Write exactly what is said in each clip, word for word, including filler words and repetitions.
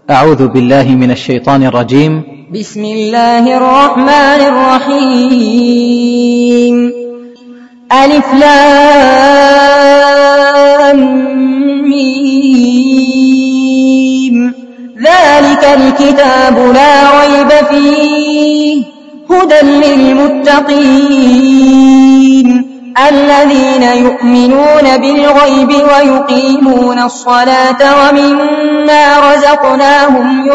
أعوذ بالله من الشيطان الرجيم. بسم الله الرحمن الرحيم. ألف لام ميم. ذلك الكتاب لا ريب فيه هدى للمتقين الذين يؤمنون بالغيب ويقيمون الصلاة ومما رزقناهم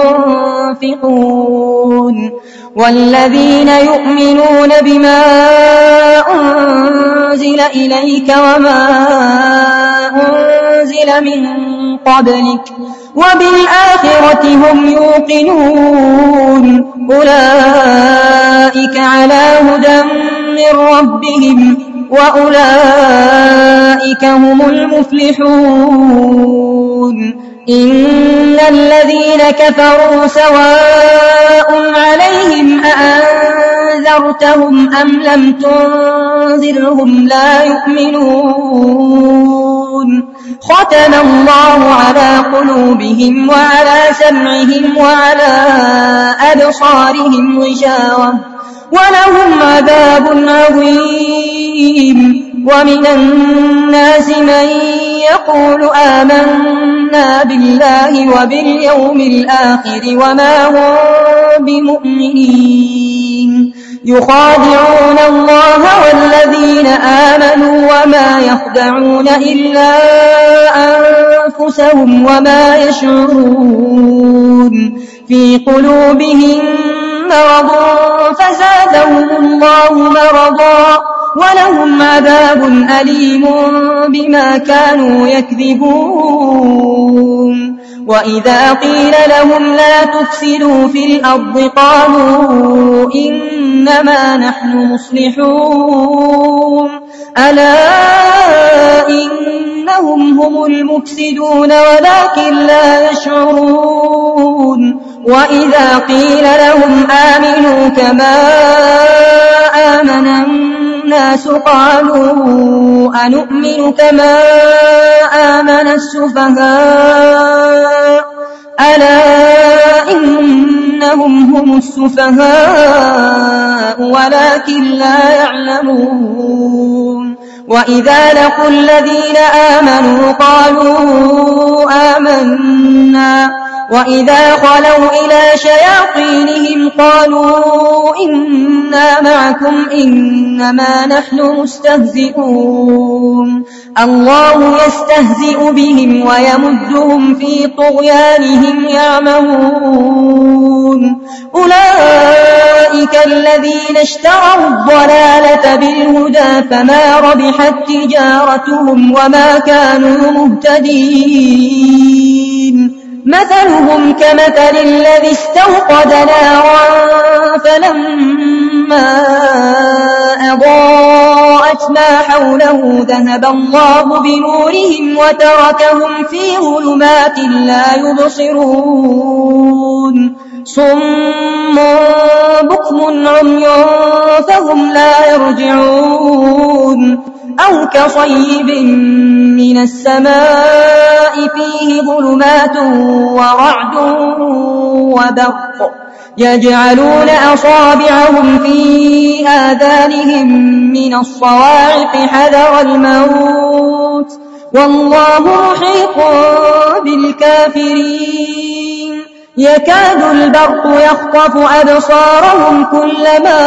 ينفقون والذين يؤمنون بما أنزل إليك وما أنزل من قبلك وبالآخرة هم يوقنون أولئك على هدى من ربهم وأولئك هم المفلحون. إن الذين كفروا سواء عليهم أأنذرتهم أم لم تنذرهم لا يؤمنون. ختم الله على قلوبهم وعلى سمعهم وعلى أبصارهم غشاوة ولهم عذاب عظيم. ومن الناس من يقول آمنا بالله وباليوم الآخر وما هم بمؤمنين يخادعون الله والذين آمنوا وما يخدعون إلا أنفسهم وما يشعرون. في قلوبهم مرض فزادهم الله مرضا ولهم عذاب أليم بما كانوا يكذبون. وإذا قيل لهم لا تفسدوا في الأرض قالوا إنما نحن مصلحون ألا إنهم هم المفسدون ولكن لا يشعرون. وإذا قيل لهم آمنوا كما آمن الناس قالوا أنؤمن كما آمن السفهاء ألا إنهم هم السفهاء ولكن لا يعلمون. وإذا لقوا الذين آمنوا قالوا آمنا وإذا خلوا إلى شياطينهم قالوا إنا معكم إنما نحن مستهزئون. الله يستهزئ بهم ويمدهم في طغيانهم يعمهون. أولئك الذين اشتروا الضلالة بالهدى فما ربحت تجارتهم وما كانوا مهتدين. مثلهم كمثل الذي استوقد نارا فلما أضاءت ما حوله ذهب الله بنورهم وتركهم في ظلمات لا يبصرون. صم بكم عمي فهم لا يرجعون. أو كصيب من السماء فيه ظلمات ورعد وبرق يجعلون أصابعهم في آذانهم من الصواعق حذر الموت والله محيط بالكافرين. يكاد البرق يخطف أبصارهم كلما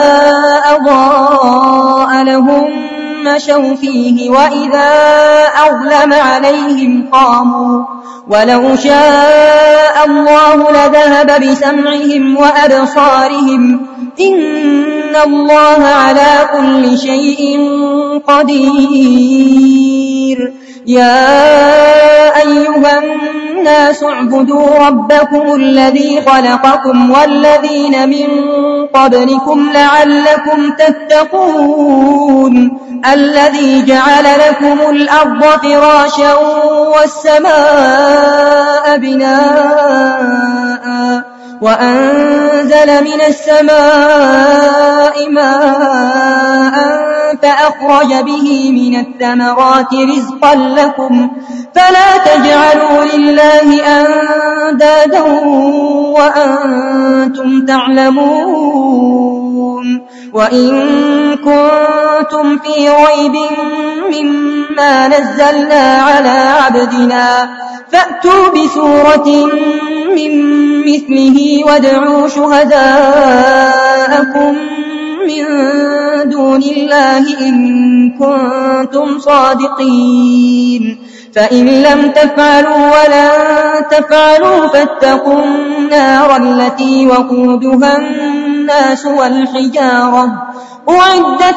أضاء لهم مشوا فيه وإذا أظلم عليهم قاموا ولو شاء الله لذهب بسمعهم وأبصارهم إن الله على كل شيء قدير. يا أيها الناس اعبدوا ربكم الذي خلقكم والذين من قبلكم لعلكم تتقون. الذي جعل لكم الأرض فراشا والسماء بناء وأنزل من السماء ماء فأخرج به من الثمرات رزقا لكم فلا تجعلوا لله أندادا فسادا وأنتم تعلمون. وإن كنتم في ريب مما نزلنا على عبدنا فأتوا بسورة من مثله وادعوا شهداءكم من دون الله إن كنتم صادقين. فإن لم تفعلوا ولن تفعلوا فاتقوا النار التي وقودها الناس والحجارة أعدت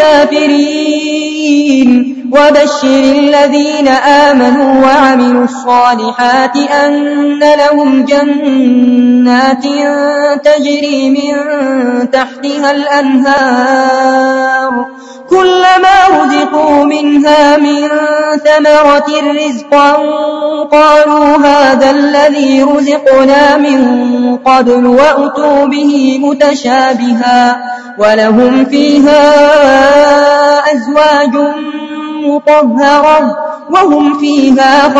للكافرين. وبشر الذين آمنوا وعملوا الصالحات أن لهم جنات تجري من تحتها الأنهار كلما رزقوا منها من ثمرة رزقا قالوا هذا الذي رزقنا من قبل وأتوا به متشابها ولهم فيها أزواج مطهرة وهم فيها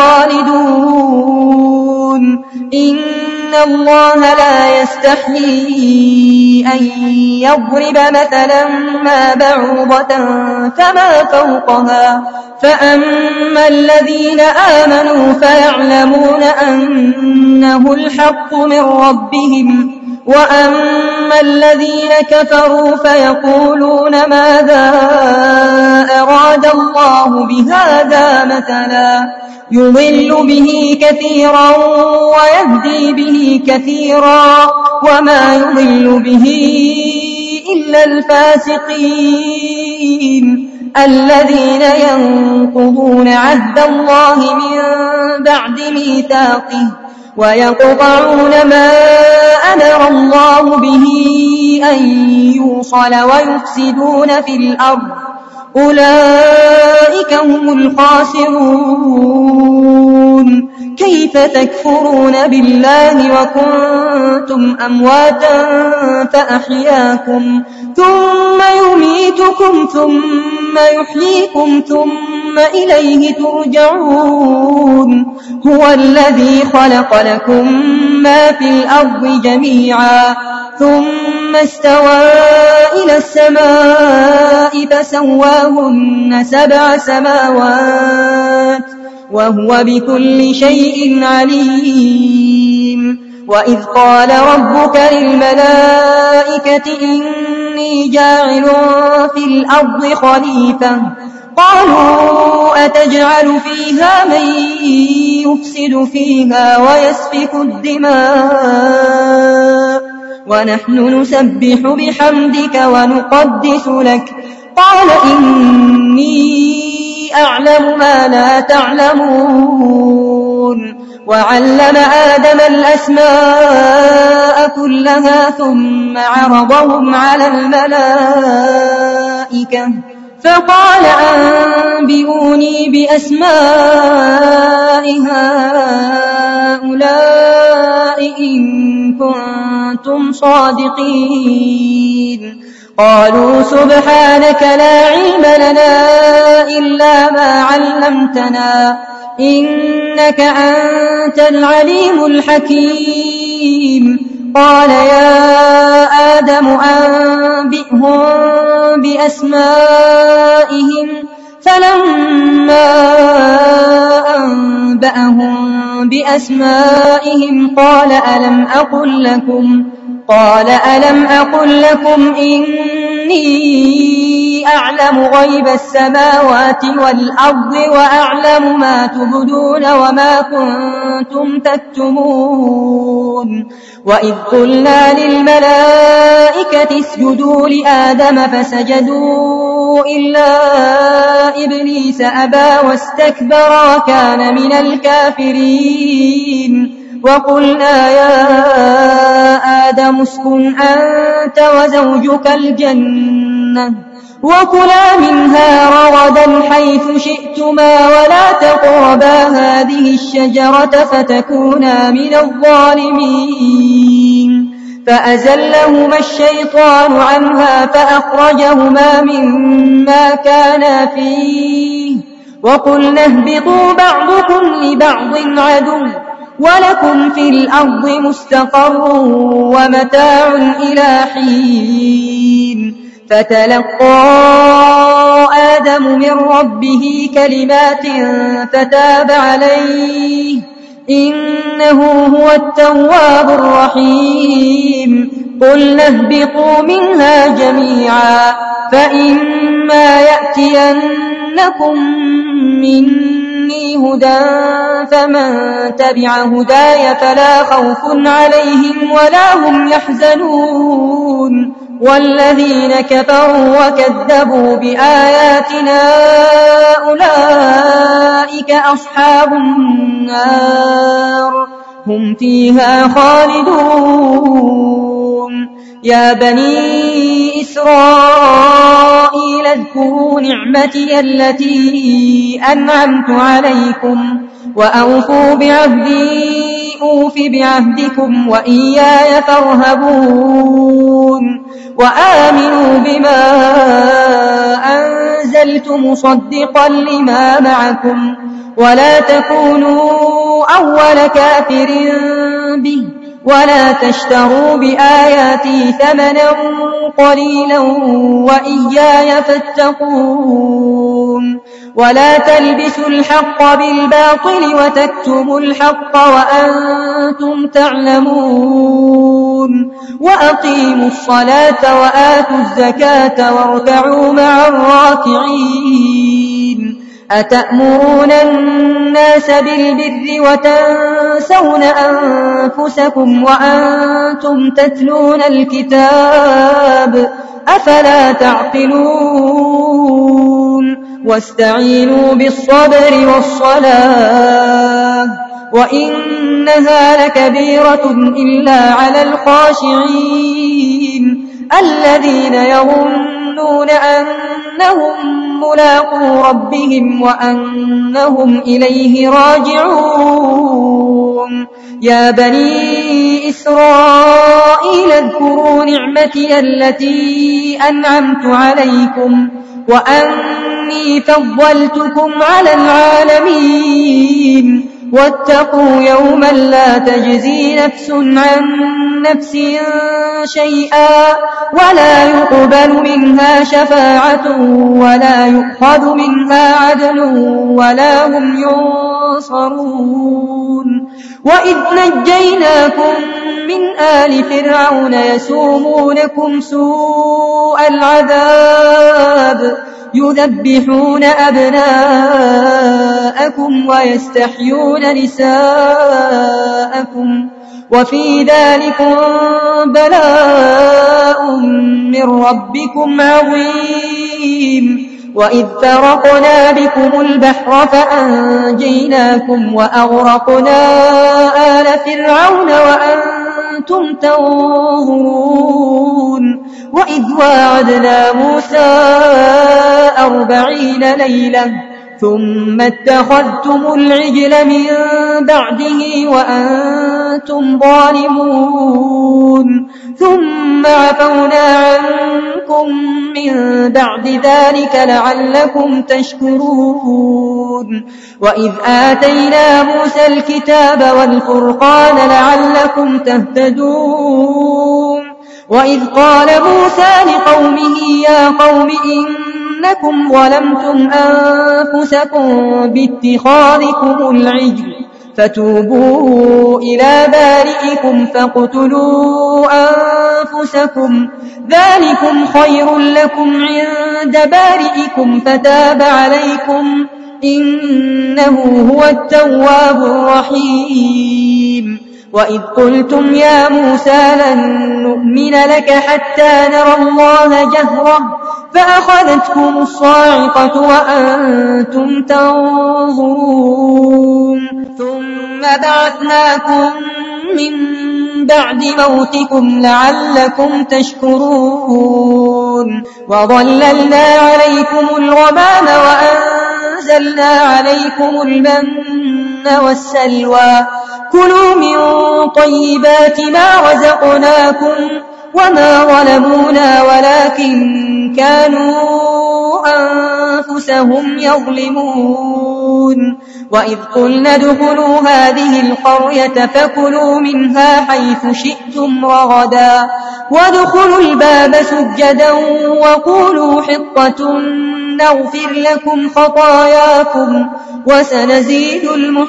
خالدون. إن الله لا يستحيي أن يضرب مثلا ما بعوضة فما فوقها فأما الذين آمنوا فيعلمون أنه الحق من ربهم وأما الذين كفروا فيقولون ماذا أراد الله بهذا مثلا يضل به كثيرا ويهدي به كثيرا وما يضل به إلا الفاسقين الذين ينقضون عهد الله من بعد ميثاقه ويقطعون ما أمر الله به أن يوصل ويفسدون في الأرض أولئك هم الخاسرون. كيف تكفرون بالله وكنتم أمواتا فأحياكم ثم يميتكم ثم يحييكم ثم إليه ترجعون. هو الذي خلق لكم ما في الأرض جميعا ثم استوى إلى السماء فسواهن سبع سماوات وهو بكل شيء عليم. وإذ قال ربك للملائكة إني جاعل في الأرض خليفة قالوا أتجعل فيها من يفسد فيها ويسفك الدماء ونحن نسبح بحمدك ونقدس لك قال إني أعلم ما لا تعلمون. وعلم آدم الأسماء كلها ثم عرضهم على الملائكة فقال أنبئوني بأسماء هؤلاء إن كنتم صادقين. قالوا سبحانك لا علم لنا إلا ما علمتنا إنك أنت العليم الحكيم. قال يا آدم أنبئهم بأسمائهم فلما أنبأهم بأسمائهم قال ألم أقل لكم قال ألم أقل لكم إني أعلم غيب السماوات والأرض وأعلم ما تبدون وما كنتم تكتمون. وإذ قلنا للملائكة اسجدوا لآدم فسجدوا إلا إبليس أبى واستكبر وكان من الكافرين. وقلنا يا آدم اسكن أنت وزوجك الجنة وكلا منها رغدا حيث شئتما ولا تقربا هذه الشجرة فتكونا من الظالمين. فأزلهما الشيطان عنها فأخرجهما مما كانا فيه وقلنا اهبطوا بعضكم لبعض عدو ولكم في الأرض مستقر ومتاع إلى حين فتلقى آدم من ربه كلمات فتاب عليه إنه هو التواب الرحيم قلنا اهبطوا منها جميعا فإما يأتينكم مني هدى فمن تبع هداي فلا خوف عليهم ولا هم يحزنون والذين كفروا وكذبوا بآياتنا أولئك أصحاب النار هم فيها خالدون يا بني إسرائيل اذكروا نعمتي التي أنعمت عليكم وأوفوا بعهدي أوف بعهدكم وإياي فارهبون وآمنوا بما أنزلت مصدقا لما معكم ولا تكونوا أول كافر به ولا تشتروا بآياتي ثمنا قليلا وإياي فاتقون ولا تلبسوا الحق بالباطل وتكتموا الحق وأنتم تعلمون وأقيموا الصلاة وآتوا الزكاة واركعوا مع الراكعين أتأمرون الناس بالبر وتنسون أنفسكم وأنتم تتلون الكتاب أفلا تعقلون واستعينوا بالصبر والصلاة وإنها لكبيرة إلا على الخاشعين الذين يظنون أنهم ملاقو ربهم وأنهم إليه راجعون يا بني إسرائيل اذكروا نعمتي التي أنعمت عليكم وأني فضلتكم على العالمين واتقوا يوما لا تجزي نفس عن نفس شيئا ولا يقبل منها شفاعة ولا يؤخذ منها عدل ولا هم ينصرون وإذ نجيناكم من آل فرعون يسومونكم سوء العذاب يذبحون أبناءكم ويستحيون نساءكم وفي ذلكم بلاء من ربكم عظيم وإذ فرقنا بكم البحر فأنجيناكم وأغرقنا آل فرعون وأنتم تنظرون وإذ واعدنا موسى أربعين ليلة ثم اتخذتم العجل من بعده وأنتم ظالمون ثم عفونا عنكم من بعد ذلك لعلكم تشكرون وإذ آتينا موسى الكتاب والفرقان لعلكم تهتدون وإذ قال موسى لقومه يا قوم إنكم ظلمتم أنفسكم باتخاذكم العجل فتوبوا إلى بارئكم فاقتلوا أنفسكم ذلكم خير لكم عند بارئكم فتاب عليكم إنه هو التواب الرحيم وإذ قلتم يا موسى لن نؤمن لك حتى نرى الله جهرة فأخذتكم الصاعقة وأنتم تنظرون ثم بعثناكم من بعد موتكم لعلكم تشكرون وظللنا عليكم الغمام وأنزلنا عليكم المن والسلوى كلوا من طيبات ما رزقناكم وما ظلمونا ولكن كانوا أنفسهم يظلمون وإذ قلنا ادخلوا هذه القرية فكلوا منها حيث شئتم رغدا وادخلوا الباب سجدا وقولوا حطة نغفر لكم خطاياكم وسنزيد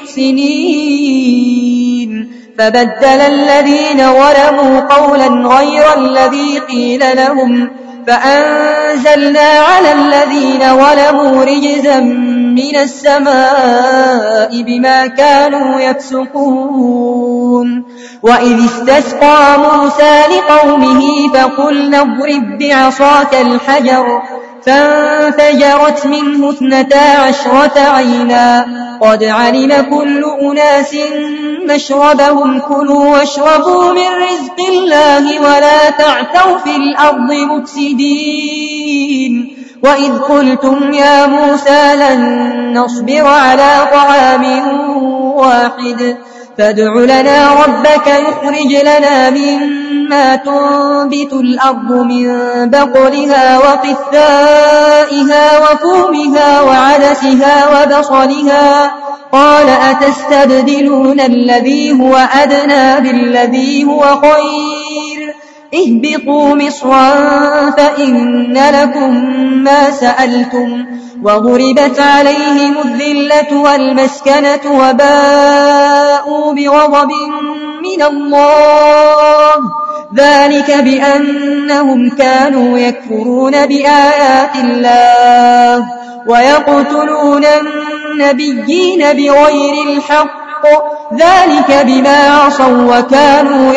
المحسنين فبدل الذين ظلموا قولا غير الذي قيل لهم فأنزلنا على الذين ظلموا رجزا من السماء بما كانوا يفسقون وإذ استسقى موسى لقومه فقلنا اضرب بعصاك الحجر فانفجرت منه اثنتا عشرة عينا قد علم كل أناس مشربهم كلوا واشربوا من رزق الله ولا تعثوا في الأرض مفسدين وإذ قلتم يا موسى لن نصبر على طعام واحد فادع لنا ربك يخرج لنا مما تنبت الأرض من بقلها وقثائها وفومها وعدسها وبصلها قال أتستبدلون الذي هو أدنى بالذي هو خير اهبطوا مصرا فإن لكم ما سألتم وضربت عليهم الذلة والمسكنة وباءوا بغضب من الله ذلك بأنهم كانوا يكفرون بآيات الله ويقتلون النبيين بغير الحق ذلك بما عصوا وكانوا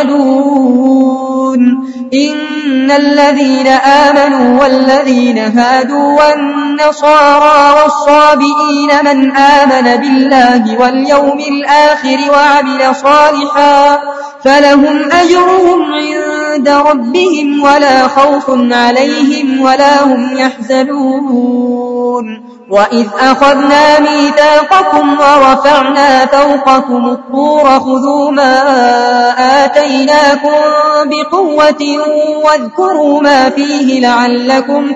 يعتدون إن الذين آمنوا والذين هادوا والنصارى والصابئين من آمن بالله واليوم الآخر وعمل صالحا فلهم أجرهم عند ربهم ولا خوف عليهم ولا هم يحزنون وإذ أخذنا ميثاقكم ورفعنا فوقكم الطور خذوا ما آتيناكم بقوة واذكروا ما فيه لعلكم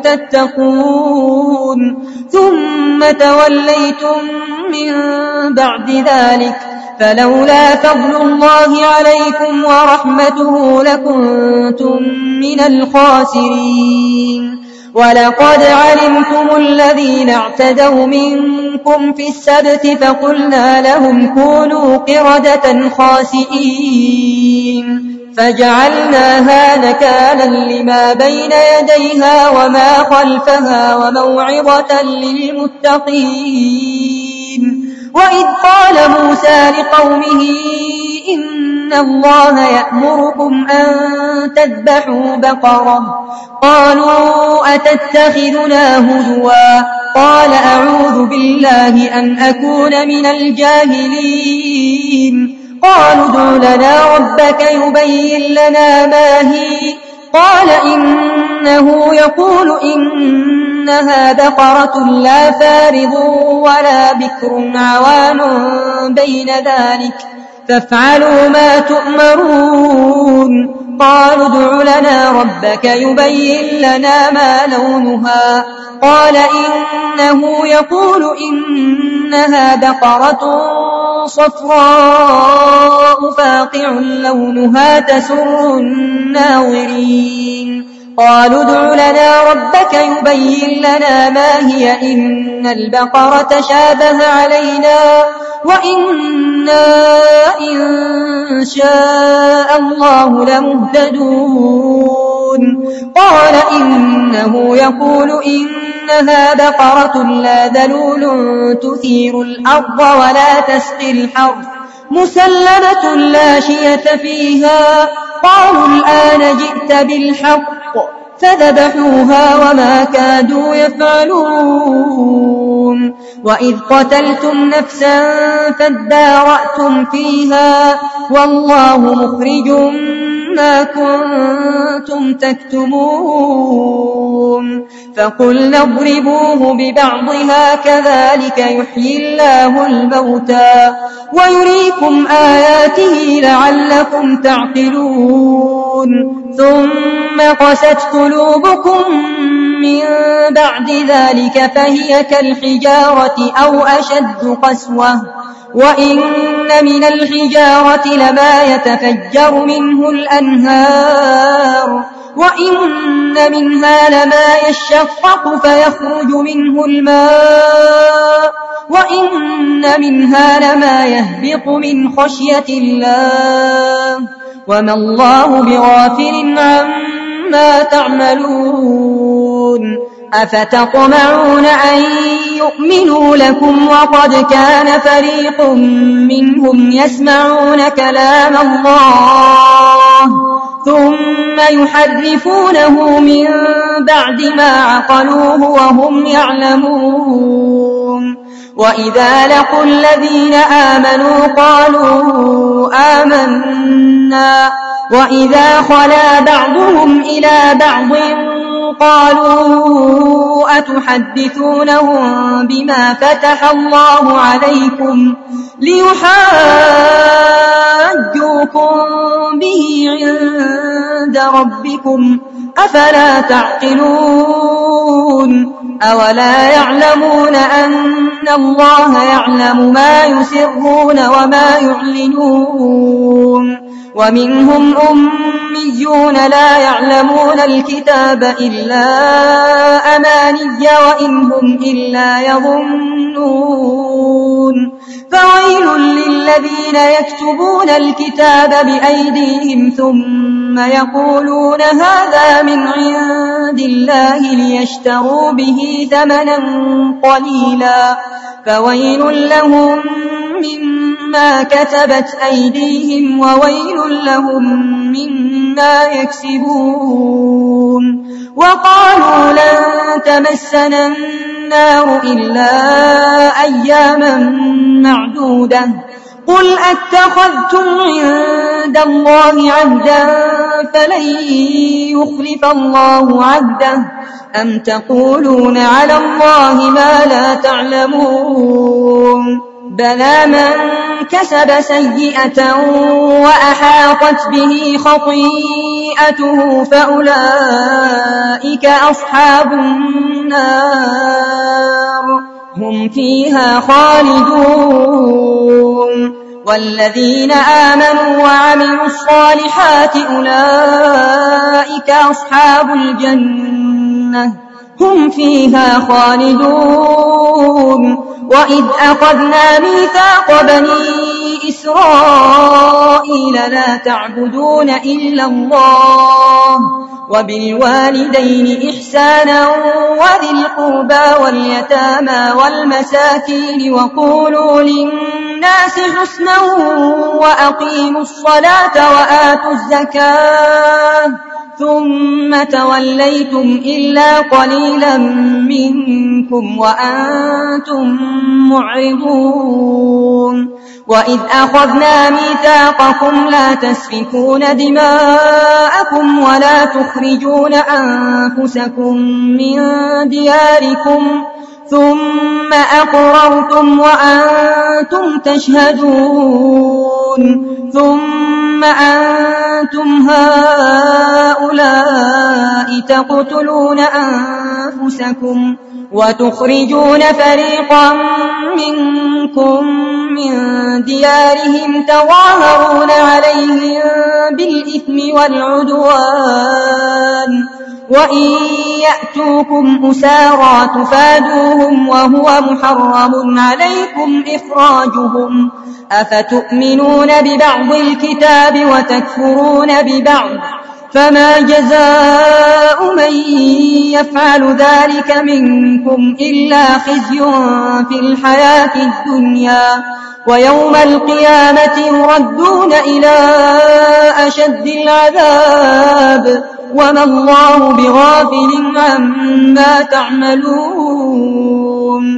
تتقون ثم توليتم من بعد ذلك فلولا فضل الله عليكم ورحمته لكنتم من الخاسرين ولقد علمتم الذين اعتدوا منكم في السبت فقلنا لهم كونوا قردة خاسئين فجعلناها نكالا لما بين يديها وما خلفها وموعظة للمتقين وإذ قال موسى لقومه إن الله يأمركم أن تذبحوا بقرة قالوا أتتخذنا هزوا قال أعوذ بالله أن أكون من الجاهلين قالوا ادع لنا ربك يبين لنا ما هي قال إنه يقول إنها بقرة لا فارض ولا بكر عوان بين ذلك فافعلوا ما تؤمرون قالوا ادع لنا ربك يبين لنا ما لونها قال إنه يقول إنها بقرة صفراء فاقع لونها تسر الناظرين قالوا ادع لنا ربك يبين لنا ما هي إن البقرة شابه علينا وإنا إن شاء الله لمهتدون قال إنه يقول إنها بقرة لا ذلول تثير الأرض ولا تسقي الحرث مسلمة لا شية فيها قالوا الآن جئت بالحق فذبحوها وما كادوا يفعلون وإذ قتلتم نفسا فادارأتم فيها والله مخرج ما كنتم تكتمون فقلنا اضربوه ببعضها كذلك يحيي الله الموتى ويريكم يريكم آياته لعلكم تعقلون ثم قست قلوبكم من بعد ذلك فهي كالحجارة أو أشد قسوة وإن من الحجارة لما يتفجر منه الأنهار وإن منها لما يشقق فيخرج منه الماء وإن منها لما يهبط من خشية الله وما الله بغافل عما تعملون أفتطمعون أن يؤمنوا لكم وقد كان فريق منهم يسمعون كلام الله ثم يحرفونه من بعد ما عقلوه وهم يعلمون وإذا لقوا الذين آمنوا قالوا آمنا وإذا خلا بعضهم إلى بعض قالوا أتحدثونهم بما فتح الله عليكم ليحاجوكم به عند ربكم أفلا تعقلون أولا يعلمون أن الله يعلم ما يسرون وما يعلنون ومنهم أميون لا يعلمون الكتاب إلا أماني وإن هم إلا يظنون فويل للذين يكتبون الكتاب بأيديهم ثم يقولون هذا من عند الله ليشتروا به ثمنا قليلا فويل لهم مما كتبت أيديهم وويل لهم مما يكسبون وقالوا لن تمسنا النار إلا أياما معدودة قل أتخذتم عند الله عهدا فلن يخلف الله عهده أم تقولون على الله ما لا تعلمون بلى من كسب سيئة وأحاطت به خطيئته فأولئك أصحاب النار هم فيها خالدون والذين آمنوا وعملوا الصالحات أولئك أصحاب الجنة هم فيها خالدون وإذ أخذنا ميثاق بني إسرائيل لا تعبدون إلا الله وبالوالدين إحسانا وذي القربى واليتامى والمساكين وقولوا للناس حسنا وأقيموا الصلاة وآتوا الزكاة ثم توليتم إلا قليلا منكم وأنتم معرضون وإذ أخذنا ميثاقكم لا تسفكون دماءكم ولا تخرجون أنفسكم من دياركم ثم أقررتم وأنتم تشهدون ثم أنتم هؤلاء تقتلون أنفسكم وتخرجون فريقا منكم من ديارهم تظاهرون عليهم بالإثم والعدوان وإن يأتوكم أسارى تفادوهم وهو محرم عليكم إخراجهم أفتؤمنون ببعض الكتاب وتكفرون ببعض فما جزاء من يفعل ذلك منكم إلا خزي في الحياة الدنيا ويوم القيامة يردون إلى أشد العذاب وما الله بغافل عما تعملون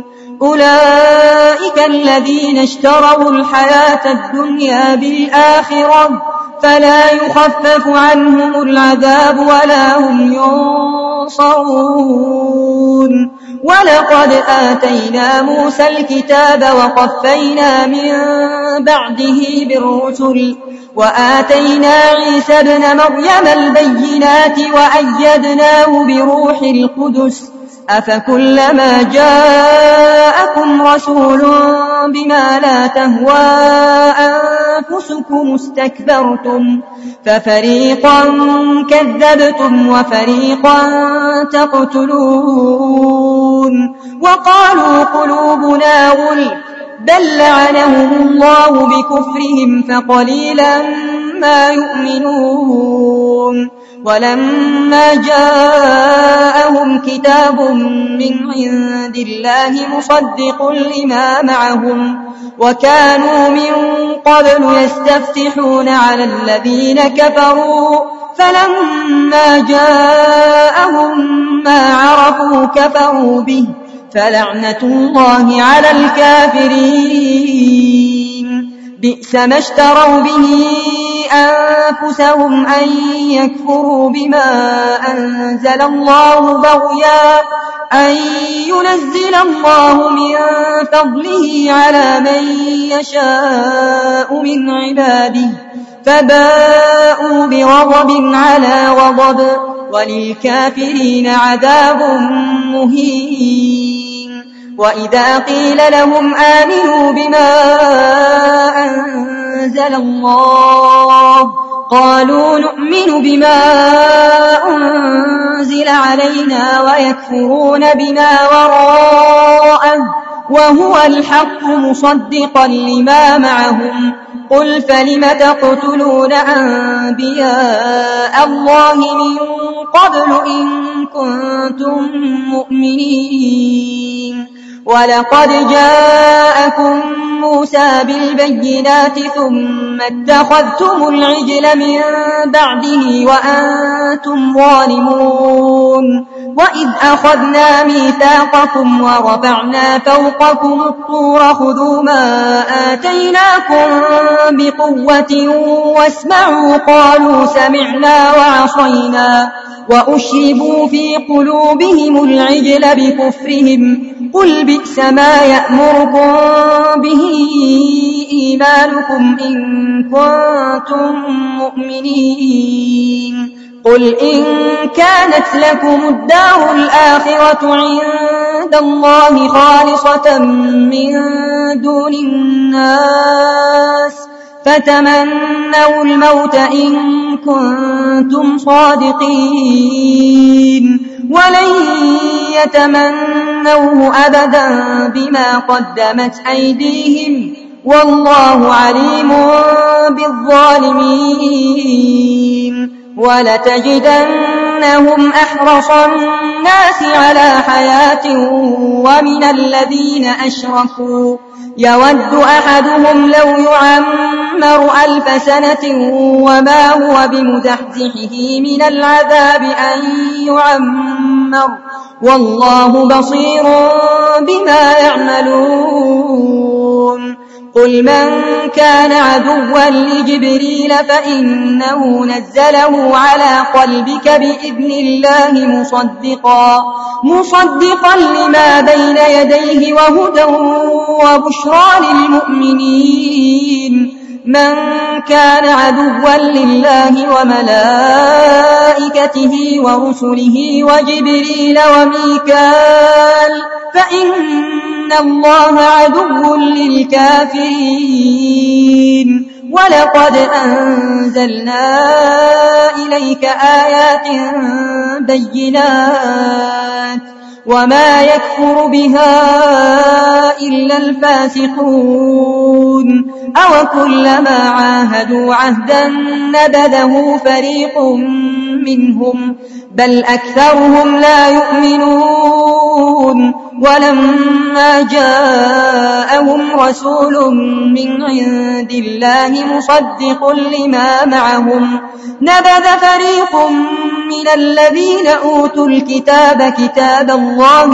أولئك الذين اشتروا الحياة الدنيا بالآخرة فلا يخفف عنهم العذاب ولا هم ينصرون. ولقد آتينا موسى الكتاب وقفينا من بعده بالرسل وآتينا عيسى ابن مريم البينات وأيدناه بروح القدس أفكلما جاءكم رسول بما لا تهوى أنفسكم استكبرتم ففريقا كذبتم وفريقا تقتلون. وقالوا قلوبنا غلف بل لعنهم الله بكفرهم فقليلا ما يؤمنون. ولما جاءهم كتاب من عند الله مصدق لما معهم وكانوا من قبل يستفتحون على الذين كفروا فلما جاءهم ما عرفوا كفروا به فلعنة الله على الكافرين. بئس ما اشتروا به أنفسهم أن يكفروا بما أنزل الله بغيا أن ينزل الله من فضله على من يشاء من عباده فباءوا بغضب على غضب وللكافرين عذاب مهين. وإذا قيل لهم آمنوا بما أنزل الله قالوا نؤمن بما أنزل علينا ويكفرون بما وراءه وهو الحق مصدقا لما معهم قل فلم تقتلون أنبياء الله من قبل إن كنتم مؤمنين. ولقد جاءكم موسى بالبينات ثم اتخذتم العجل من بعده وأنتم ظالمون. وإذ أخذنا ميثاقكم ورفعنا فوقكم الطور خذوا ما آتيناكم بقوة واسمعوا قالوا سمعنا وعصينا وأشربوا في قلوبهم العجل بكفرهم قل بئس ما يأمركم به إيمانكم إن كنتم مؤمنين. قل إن كانت لكم الدار الآخرة عند الله خالصة من دون الناس فتمنوا الموت إن كنتم صادقين ولن يتمنوه أبدا بما قدمت أيديهم والله عليم بالظالمين. ولتجدنهم أحرص الناس على حياة ومن الذين أشركوا يود أحدهم لو يعمر ألف سنة وما هو بمزحزحه من العذاب أن يعمر والله بصير بما يعملون. قل من كان عدوا لجبريل فإنه نزله على قلبك بإذن الله مصدقا مصدقا لما بين يديه وهدى وبشرى للمؤمنين. من كان عدوا لله وملائكته ورسله وجبريل وميكال فإن الله عدو للكافرين. ولقد أنزلنا إليك آيات بينات وما يكفر بها إلا الفاسقون. أو كلما عاهدوا عهدا نبذه فريق منهم بل أكثرهم لا يؤمنون. ولما جاءهم رسول من عند الله مصدق لما معهم نبذ فريق من الذين أوتوا الكتاب كتاب الله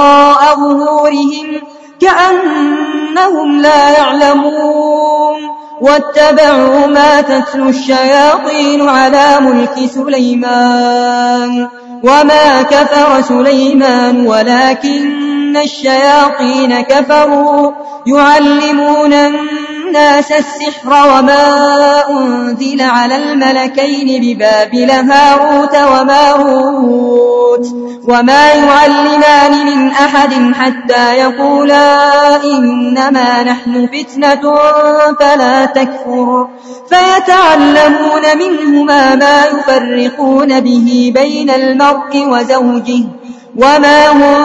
وراء ظهورهم كأنهم لا يعلمون. واتبعوا ما تتلو الشياطين على ملك سليمان وما كفر سليمان ولكن الشياطين كفروا يعلمون الناس السحر وما أنزل على الملكين ببابل هاروت وماروت وما يعلمان من أحد حتى يقولا إنما نحن فتنة فلا تكفر فيتعلمون منهما ما يفرقون به بين المرء وزوجه وما هم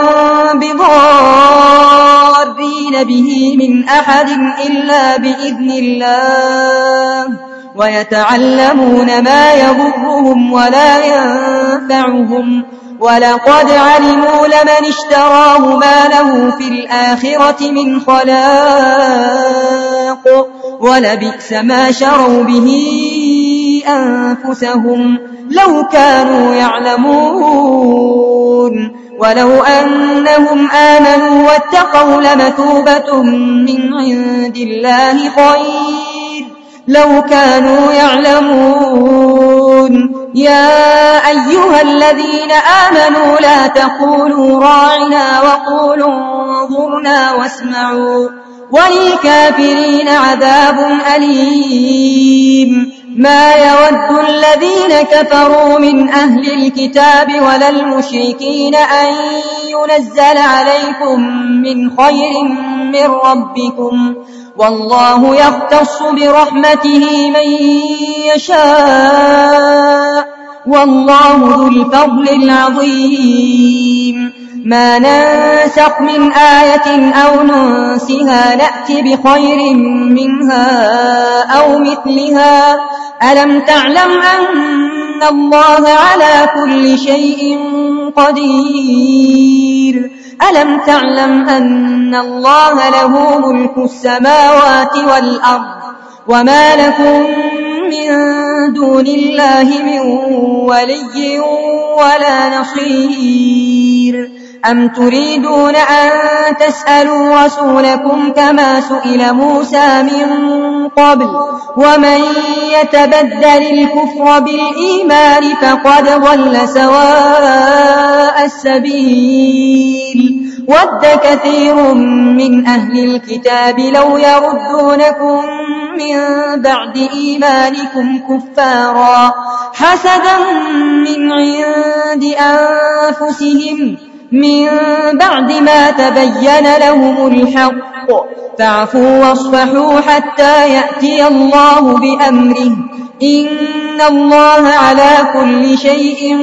بضارين به من أحد إلا بإذن الله ويتعلمون ما يضرهم ولا ينفعهم ولقد علموا لمن اشتراه ما له في الآخرة من خلاق ولبئس ما شروا به أنفسهم لو كانوا يعلمون ولو أنهم آمنوا واتقوا لمثوبة من عند الله خير لو كانوا يعلمون يا أيها الذين آمنوا لا تقولوا راعنا وقولوا انظرنا واسمعوا وللكافرين عذاب أليم ما يود الذين كفروا من أهل الكتاب ولا المشركين أن ينزل عليكم من خير من ربكم والله يختص برحمته من يشاء والله ذو الفضل العظيم ما ننسخ من آية أو ننسها نأتي بخير منها أو مثلها ألم تعلم أن الله على كل شيء قدير ألم تعلم أن الله له ملك السماوات والأرض وما لكم من دون الله من ولي ولا نصير أم تريدون أن تسألوا رسولكم كما سئل موسى من قبل ومن يتبدل الكفر بالإيمان فقد ضل سواء السبيل ود كثير من أهل الكتاب لو يردونكم من بعد إيمانكم كفارا حسدا من عند أنفسهم من بعد ما تبين لهم الحق فاعفوا واصفحوا حتى يأتي الله بأمره إن الله على كل شيء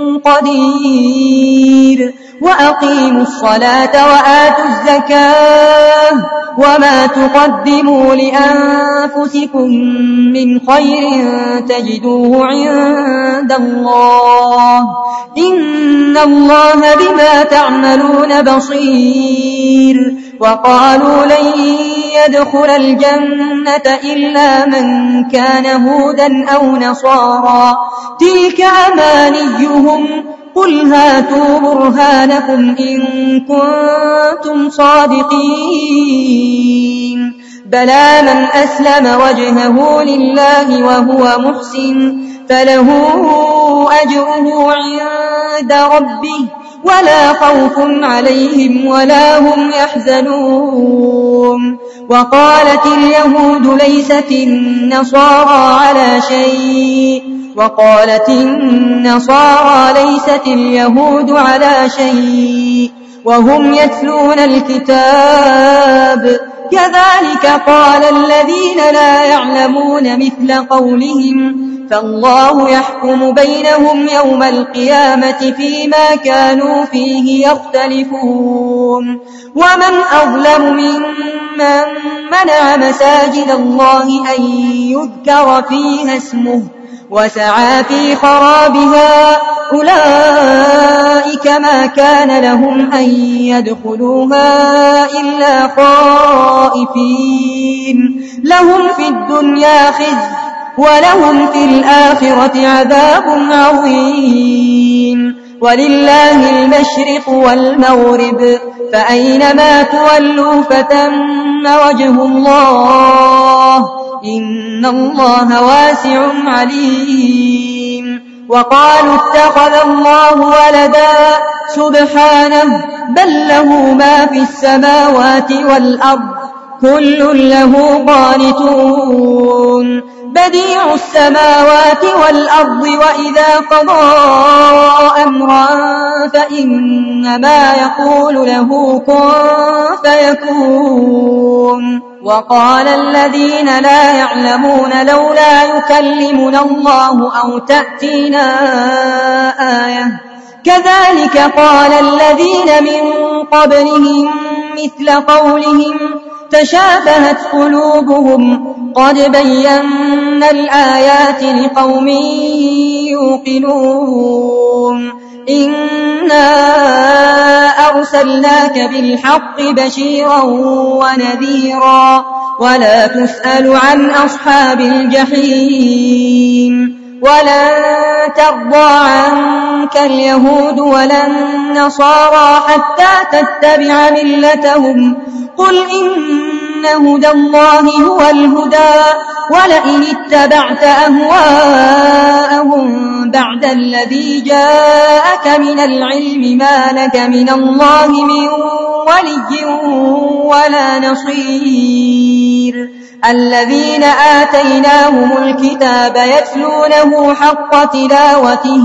قدير وأقيموا الصلاة وآتوا الزكاة وما تقدموا لأنفسكم من خير تجدوه عند الله إن الله بما تعملون بصير وقالوا لن يدخل الجنة إلا من كان هودا أو نصارى تلك أمانيهم قل هاتوا برهانكم إن كنتم صادقين بلى من أسلم وجهه لله وهو محسن فله أجره عند ربه ولا خوف عليهم ولا هم يحزنون وقالت اليهود ليست النصارى على شيء وقالت النصارى ليست اليهود على شيء وهم يتلون الكتاب كذلك قال الذين لا يعلمون مثل قولهم فالله يحكم بينهم يوم القيامة فيما كانوا فيه يختلفون ومن أظلم ممن منع مساجد الله أن يذكر فيها اسمه وسعى في خرابها أولئك ما كان لهم أن يدخلوها إلا خائفين لهم في الدنيا خزي ولهم في الآخرة عذاب عظيم ولله المشرق والمغرب فأينما تولوا فتم وجه الله إن الله واسع عليم. وقالوا اتخذ الله ولدا سبحانه بل له ما في السماوات والأرض كل له قانتون بديع السماوات والأرض وإذا قضى أمرا فإنما يقول له كن فيكون. وقال الذين لا يعلمون لولا يكلمنا الله أو تأتينا آية كذلك قال الذين من قبلهم مثل قولهم تشابهت قلوبهم قد بينا الآيات لقوم يوقنون. إنا أرسلناك بالحق بشيرا ونذيرا ولا تسأل عن أصحاب الجحيم. ولن ترضى عنك اليهود ولا النصارى حتى تتبع ملتهم قل إن هدى الله هو الهدى ولئن اتبعت أهواءهم بعد الذي جاءك من العلم ما لك من الله من ولي ولا نصير. الذين آتيناهم الكتاب يتلونه حق تلاوته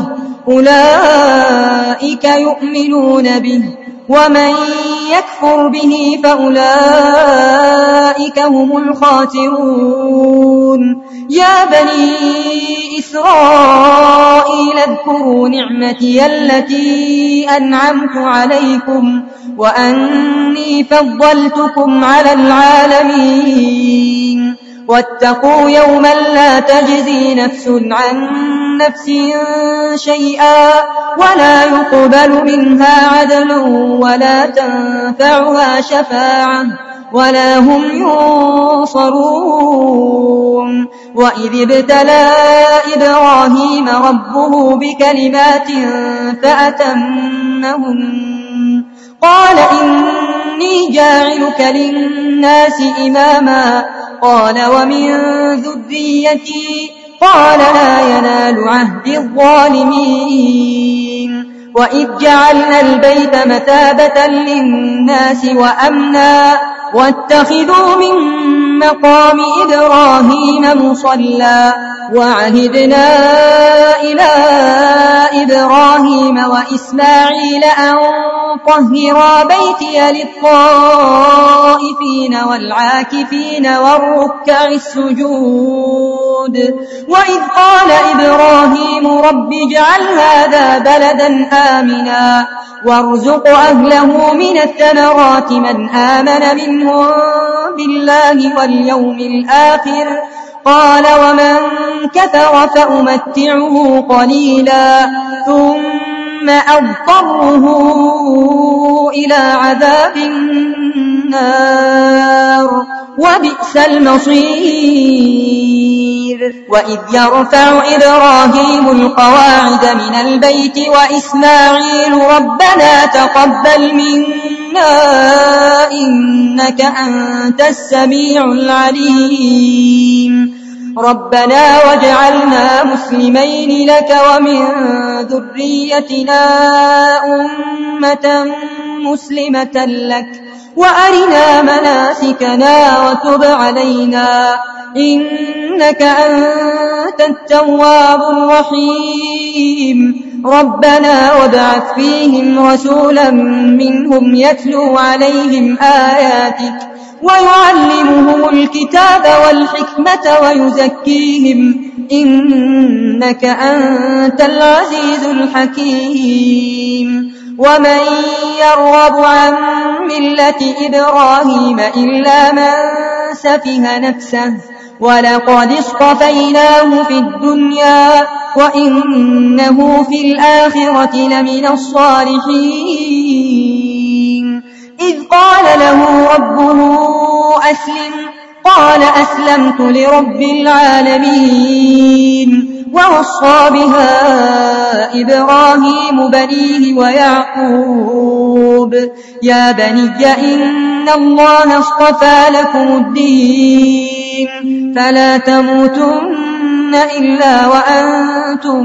أولئك يؤمنون به ومن يكفر به فأولئك هم الخاسرون. يا بني إسرائيل اذكروا نعمتي التي أنعمت عليكم وأني فضلتكم على العالمين. واتقوا يوما لا تجزي نفس عن نفس شيئا ولا يقبل منها عدل ولا تنفعها شفاعة ولا هم ينصرون. وإذ ابتلى إبراهيم ربه بكلمات فأتمهن قال إني جاعلك للناس إماما قال ومن ذريتي قال لا ينال عهد الظالمين. وإذ جعلنا البيت مثابة للناس وأمنا واتخذوا من مقام إبراهيم مصلى وعهدنا إلى إبراهيم وإسماعيل أن طهرا بيتي للطائفين والعاكفين والركع السجود. وإذ قال إبراهيم رب اجعل هذا بلدا آمنا وارزق أهله من الثمرات من آمن منهم بالله واليوم الآخر قال ومن كفر فأمتعه قليلا ثم أضطره إلى عذاب النار وبئس المصير. وإذ يرفع إبراهيم القواعد من البيت وإسماعيل ربنا تقبل منا إنك أنت السميع العليم ربنا واجعلنا مسلمين لك ومن ذريتنا أمة مسلمة لك وأرنا مناسكنا وتب علينا إنك أنت التواب الرحيم. ربنا وابعث فيهم رسولا منهم يتلو عليهم آياتك ويعلمهم الكتاب والحكمة ويزكيهم إنك أنت العزيز الحكيم. ومن يرغب عن ملة إبراهيم إلا من سفه نفسه ولقد اصطفيناه في الدنيا وإنه في الآخرة لمن الصالحين. إذ قال له ربه أسلم قال أسلمت لرب العالمين. ووصى بها إبراهيم بنيه ويعقوب يا بني إن الله اصطفى لكم الدين فلا تموتن إلا وأنتم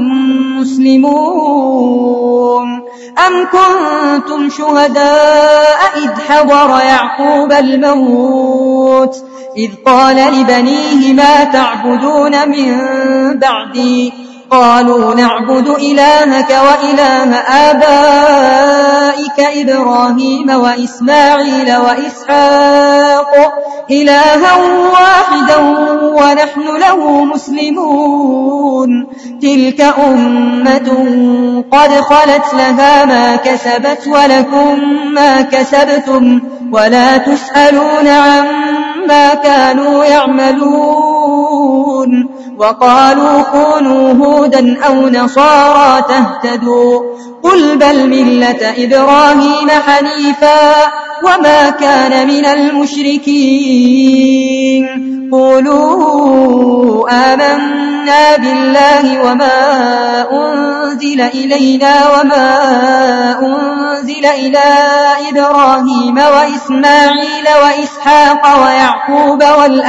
مسلمون. أم كنتم شهداء إذ حضر يعقوب الموت إذ قال لبنيه ما تعبدون من بعدي قالوا نعبد إلهك وإله آبائك إبراهيم وإسماعيل وإسحاق إلها واحدا ونحن له مسلمون. تلك أمة قد خلت لها ما كسبت ولكم ما كسبتم ولا تسألون عما كانوا يعملون. وقالوا كونوا هودا أو نصارى تهتدوا قل بل ملة إبراهيم حنيفا وما كان من المشركين. قولوا آمنا بالله وما أنزل إلينا وما أنزل إلى إبراهيم وإسماعيل وإسحاق ويعقوب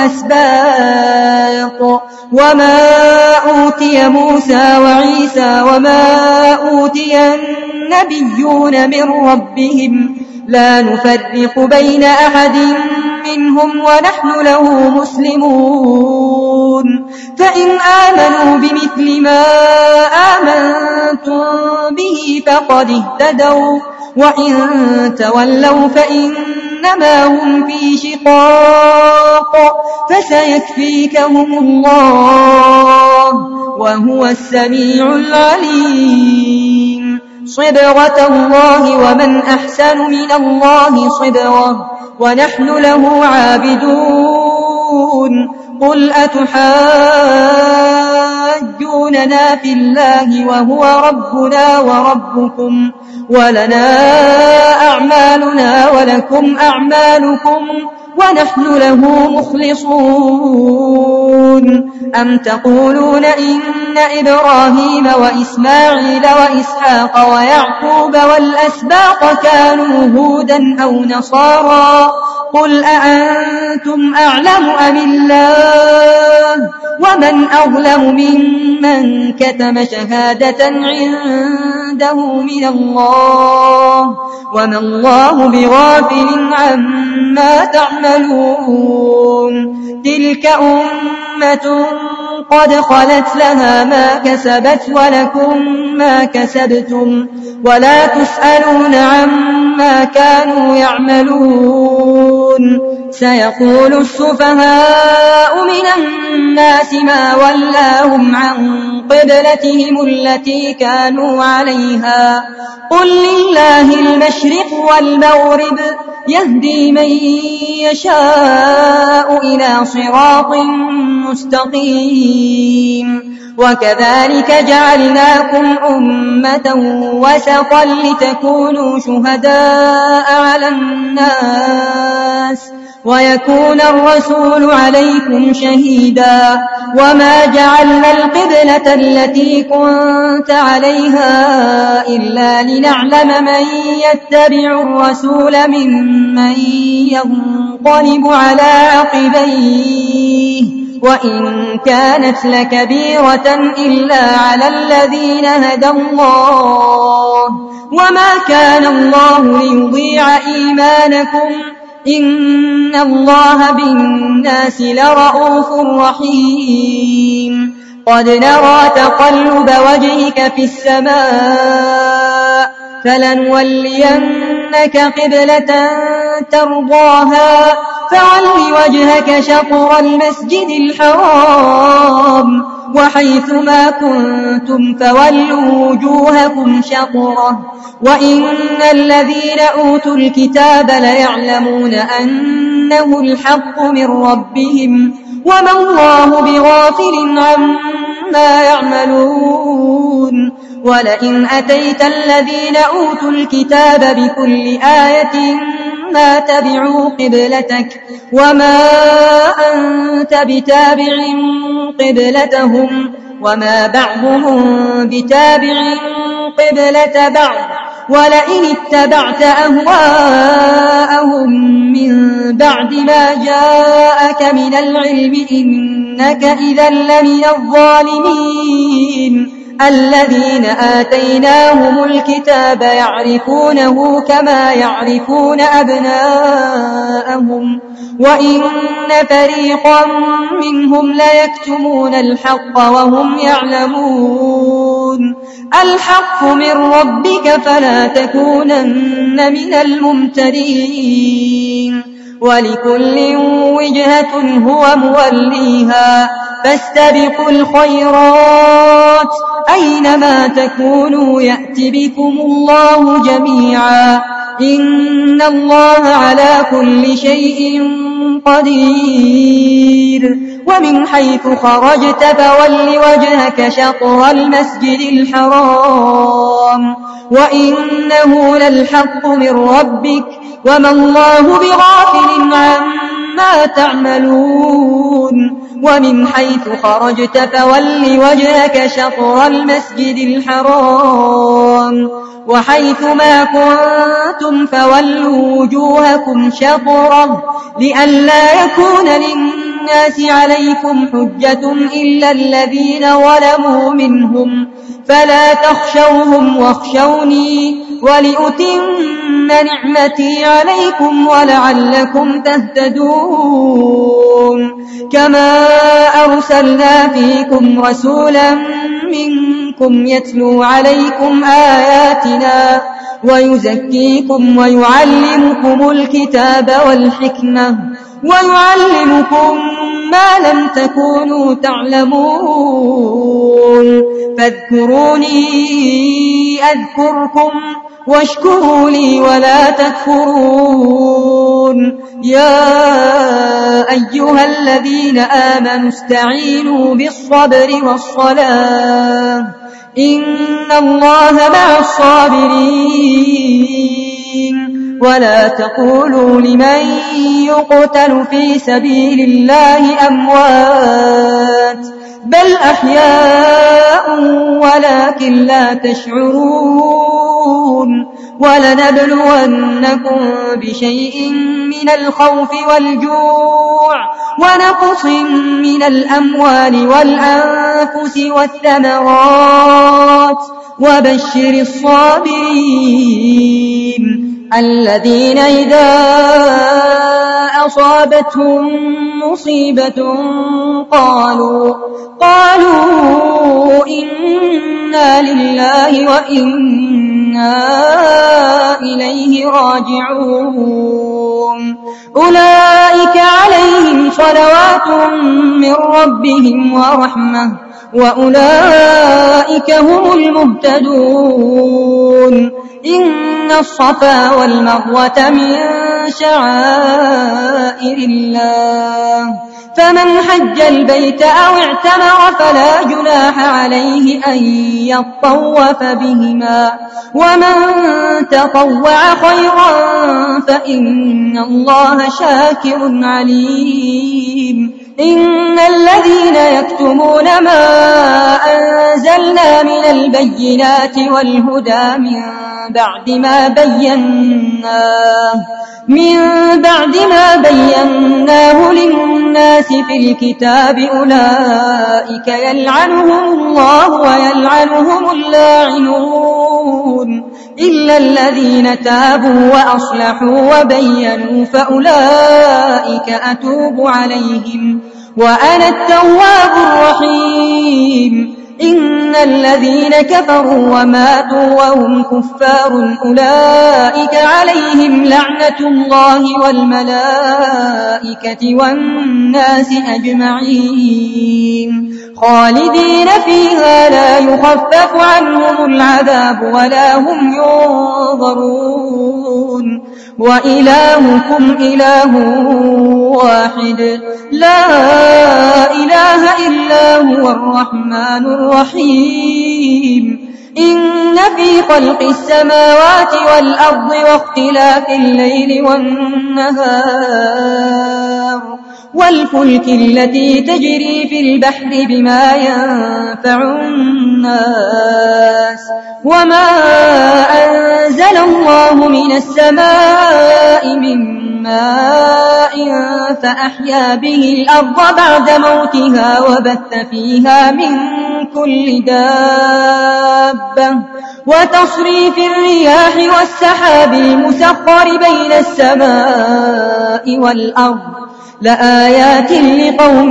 والأسباط وما أوتي موسى وعيسى وما أوتي النبيون من ربهم لا نفرق بين أحد منهم ونحن له مسلمون. فإن آمنوا بمثل ما آمنتم به فقد اهتدوا وإن تولوا فإنما هم في شقاق فسيكفيكهم الله وهو السميع العليم. صبغة الله ومن أحسن من الله صبغة ونحن له عابدون. قل أتحاجوننا في الله وهو ربنا وربكم ولنا أعمالنا ولكم أعمالكم ونحن له مخلصون. أم تقولون إن إبراهيم وإسماعيل وإسحاق ويعقوب والأسباط كانوا هودا أو نصارى قل أأنتم أعلم أم الله ومن أظلم ممن كتم شهادة عنده من الله وما الله بغافل عما تعملون. تلك أمة قد خلت لها ما كسبت ولكم ما كسبتم ولا تسألون عما كانوا يعملون. سيقول السفهاء من الناس ما ولاهم عن قبلتهم التي كانوا عليها قل لله المشرق والمغرب يهدي من يشاء إلى صراط مستقيم. وكذلك جعلناكم أمة وسطا لتكونوا شهداء على الناس ويكون الرسول عليكم شهيدا. وما جعلنا القبلة التي كنت عليها إلا لنعلم من يتبع الرسول ممن ينقلب على عقبيه وإن كانت لكبيرة إلا على الذين هدى الله وما كان الله ليضيع إيمانكم إن الله بالناس لرؤوف رحيم. قد نرى تقلب وجهك في السماء فلنولينك قبلة ترضاها فول وجهك شطر المسجد الحرام وحيث ما كنتم فولوا وجوهكم شطره وإن الذين أوتوا الكتاب ليعلمون أنه الحق من ربهم وما الله بغافل عما يعملون. ولئن أتيت الذين أوتوا الكتاب بكل آية عما تبعوا قبلتك وما أنت بتابع قبلتهم وما بعضهم بتابع قبلة بعض ولئن اتبعت أهواءهم من بعد ما جاءك من العلم إنك إذا لمن الظالمين الذين آتيناهم الكتاب يعرفونه كما يعرفون أبناءهم وإن فريقا منهم ليكتمون الحق وهم يعلمون الحق من ربك فلا تكونن من الممترين ولكل وجهة هو موليها فاستبقوا الخيرات أينما تكونوا يأت بكم الله جميعا إن الله على كل شيء قدير ومن حيث خرجت فول وجهك شطر المسجد الحرام وإنه للحق من ربك وما الله بغافل عما تعملون ومن حيث خرجت فول وجهك شطر المسجد الحرام وحيث ما كنتم فولوا وجوهكم شطره لئلا يكون للناس عليكم حجة إلا الذين ظلموا منهم فلا تخشوهم واخشوني ولأتم نعمتي عليكم ولعلكم تهتدون كما أرسلنا فيكم رسولا منكم يتلو عليكم آياتنا ويزكيكم ويعلمكم الكتاب والحكمة ويعلمكم ما لم تكونوا تعلمون فاذكروني أذكركم واشكروا لي ولا تكفرون يا أيها الذين آمنوا استعينوا بالصبر والصلاة إن الله مع الصابرين ولا تقولوا لمن يقتل في سبيل الله أموات بل أحياء ولكن لا تشعرون ولنبلونكم بشيء من الخوف والجوع ونقص من الأموال والأنفس والثمرات وبشر الصابرين الذين إذا أصابتهم مصيبة قالوا قالوا إنا لله وإنا إليه راجعون أولئك عليهم صلوات من ربهم ورحمة وأولئك هم المهتدون إن الصفا والمروة من شعائر الله فمن حج البيت أو اعتمر فلا جناح عليه أن يطوف بهما ومن تطوع خيرا فإن الله شاكر عليم إن الذين يكتمون ما أنزلنا من البينات والهدى من بعد ما بيناه من بعد ما بيناه للناس في الكتاب أولئك يلعنهم الله ويلعنهم اللاعنون إلا الذين تابوا وأصلحوا وبينوا فأولئك أتوب عليهم وأنا التواب الرحيم إن الذين كفروا وماتوا وهم كفار أولئك عليهم لعنة الله والملائكة والناس أجمعين خالدين فيها لا يخفف عنهم العذاب ولا هم ينظرون وإلهكم إله واحد لا إله إلا هو الرحمن الرحيم إن في خلق السماوات والأرض واختلاف الليل والنهار والفلك التي تجري في البحر بما ينفع الناس وما أنزل الله من السماء من ماء فأحيا به الأرض بعد موتها وبث فيها من كل دابة وتصريف الرياح والسحاب المسخر بين السماء والأرض لآيات لقوم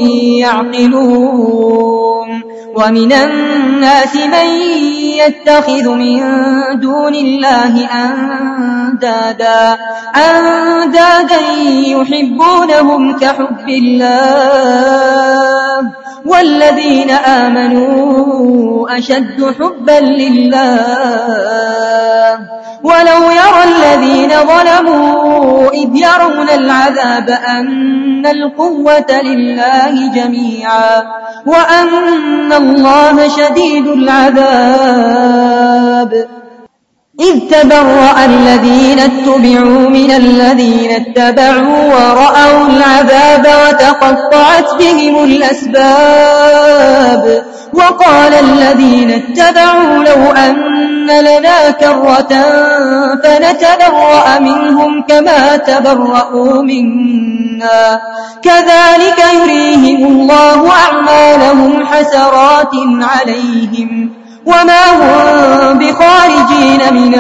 يعقلون ومن الناس من يتخذ من دون الله أندادا أندادا يحبونهم كحب الله والذين آمنوا أشد حبا لله ولو يرى الذين ظلموا إذ يرون العذاب أن القوة لله جميعا وأن الله شديد العذاب إذ تبرأ الذين اتبعوا من الذين اتبعوا ورأوا العذاب وتقطعت بهم الأسباب وقال الذين اتبعوا لو أن لنا كرة فنتبرأ منهم كما تبرأوا منا كذلك يريهم الله أعمالهم حسرات عليهم وما هم بخارجين من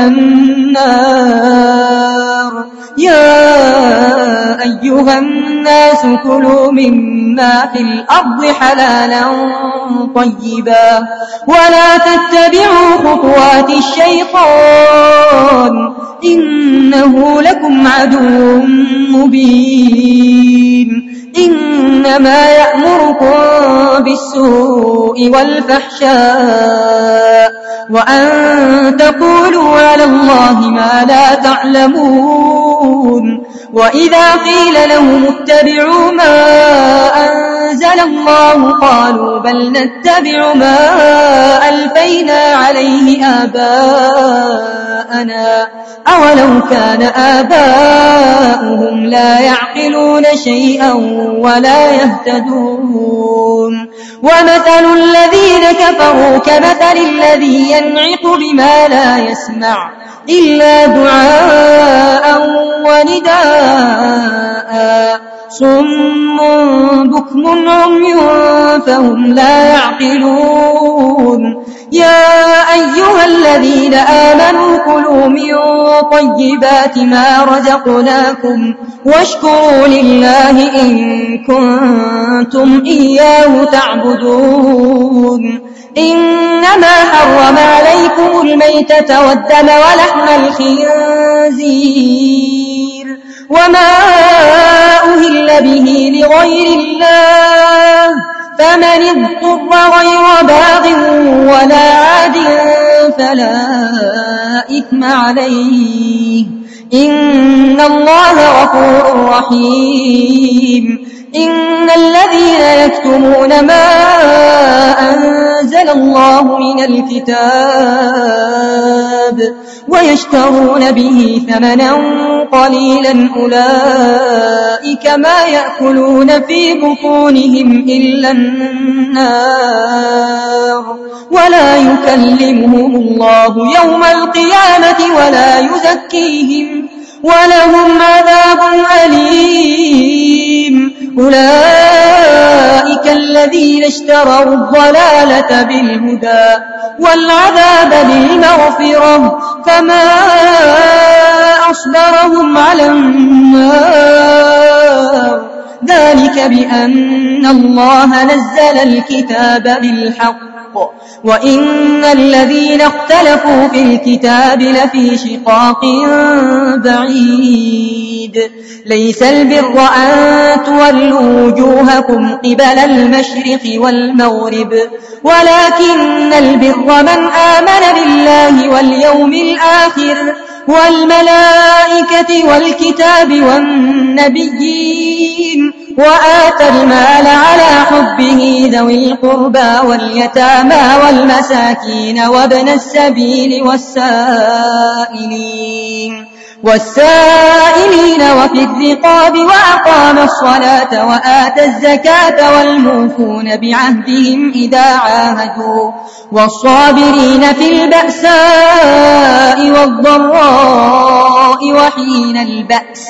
النار يا أيها الناس كلوا مما في الأرض حلالا طيبا ولا تتبعوا خطوات الشيطان إنه لكم عدو مبين إنما يأمركم بالسوء والفحشاء وأن تقولوا على الله ما لا تعلمون وإذا قيل لهم اتبعوا ما أنزل الله قالوا بل نتبع ما ألفينا عليه آباءنا أولو كان آباؤهم لا يعقلون شيئا ولا يهتدون ومثل الذين كفروا كمثل الذي ينعق بما لا يسمع إلا دعاء ونداء صم بكم عمي فهم لا يعقلون يا أيها الذين آمنوا كلوا من طيبات ما رزقناكم واشكروا لله إن كنتم إياه تعبدون إنما حرم عليكم الميتة والدم ولحم الخنزير وما أهل به لغير الله فمن اضطر غير باغ ولا عاد فلا إثم عليه إن الله غفور رحيم إن الذين يكتمون ما أنزل الله من الكتاب ويشترون به ثمنا قليلا أولئك ما يأكلون في بطونهم إلا النار ولا يكلمهم الله يوم القيامة ولا يزكيهم ولهم عذاب أليم أولئك الذين اشتروا الضلالة بالهدى والعذاب بالمغفرة فما أصبرهم على النار ذلك بأن الله نزل الكتاب بالحق وإن الذين اختلفوا في الكتاب لفي شقاق بعيد ليس البر أن تولوا وجوهكم قبل المشرق والمغرب ولكن البر من آمن بالله واليوم الآخر والملائكة والكتاب والنبيين وآتى المال على حبه ذوي القربى واليتامى والمساكين وابن السبيل والسائلين والسائلين وفي الرقاب وأقام الصلاة وآتى الزكاة والموفون بعهدهم إذا عاهدوا والصابرين في البأساء والضراء وحين البأس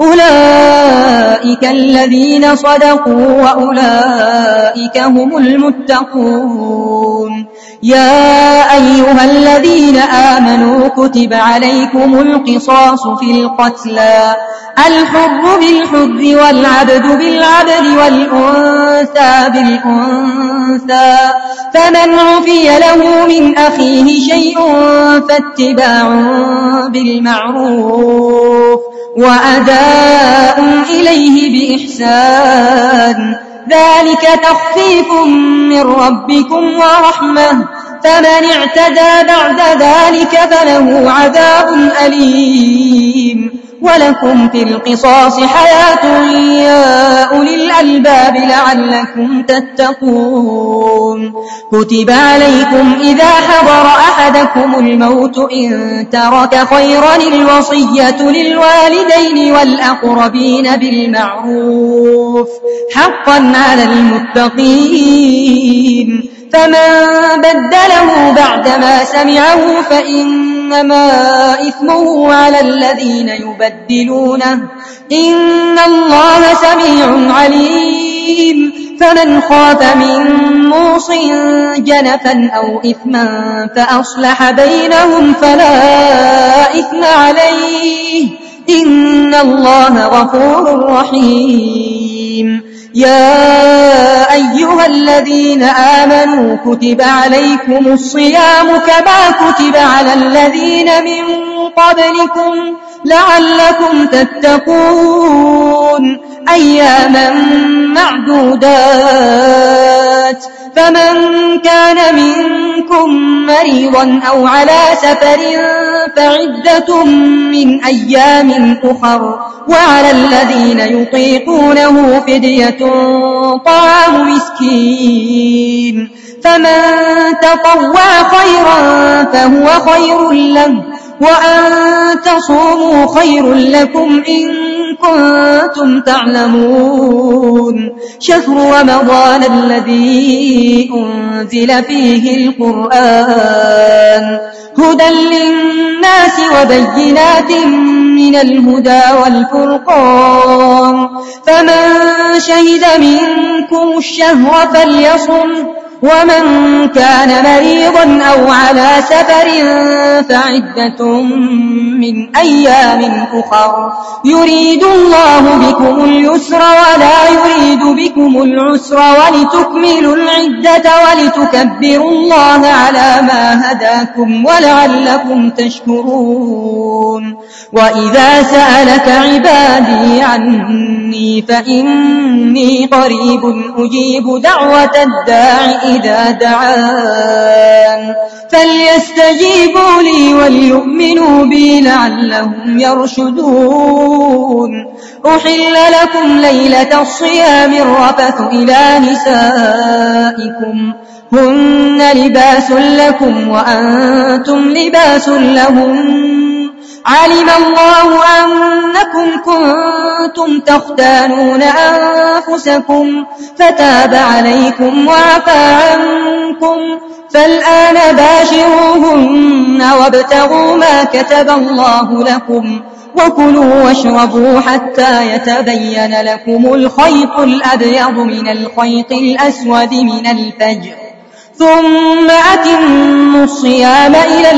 أولئك الذين صدقوا وأولئك هم المتقون. يا أيها الذين آمنوا كتب عليكم القصاص في القتلى الحر بالحر والعبد بالعبد والأنثى بالأنثى فمن عفي له من أخيه شيء فاتباع بالمعروف وأداء إليه بإحسان ذلك تخفيف من ربكم ورحمة فمن اعتدى بعد ذلك فله عذاب أليم. ولكم في القصاص حياة يا أولي الألباب لعلكم تتقون. كتب عليكم إذا حضر أحدكم الموت إن ترك خيرا الوصية للوالدين والأقربين بالمعروف حقا على المتقين. فمن بدله بعدما سمعه فإنما إثمه على الذين يبدلونه إن الله سميع عليم. فمن خاف من موص جنفا أو إثما فأصلح بينهم فلا إثم عليه إن الله غفور رحيم. يا أيها الذين آمنوا كتب عليكم الصيام كما كتب على الذين من قبلكم لعلكم تتقون أياما معدودات. فمن كان منكم مريضا أو على سفر فعدة من أيام أخر وعلى الذين يطيقونه فدية طعام مسكين فمن تطوع خيرا فهو خير له وأن تصوموا خير لكم إن كنتم تعلمون. شهر رمضان الذي أنزل فيه القرآن هدى للناس وبينات من الهدى والفرقان فمن شهد منكم الشهر فليصم ومن كان مريضا أو على سفر فعدة من أيام أخر يريد الله بكم اليسر ولا يريد بكم العسر ولتكملوا العدة ولتكبروا الله على ما هداكم ولعلكم تشكرون. وإذا سألك عبادي عني فإني قريب أجيب دعوة الداع إذا دعان فليستجيبوا لي وليؤمنوا بي لعلهم يرشدون. أحل لكم ليلة الصيام الرفث إلى نسائكم هن لباس لكم وأنتم لباس لهم علم الله أنكم كنتم تختانون أنفسكم فتاب عليكم وعفى عنكم فالآن باشروهن وابتغوا ما كتب الله لكم وكلوا واشربوا حتى يتبين لكم الخيط الأبيض من الخيط الأسود من الفجر ثم أتموا الصيام إلى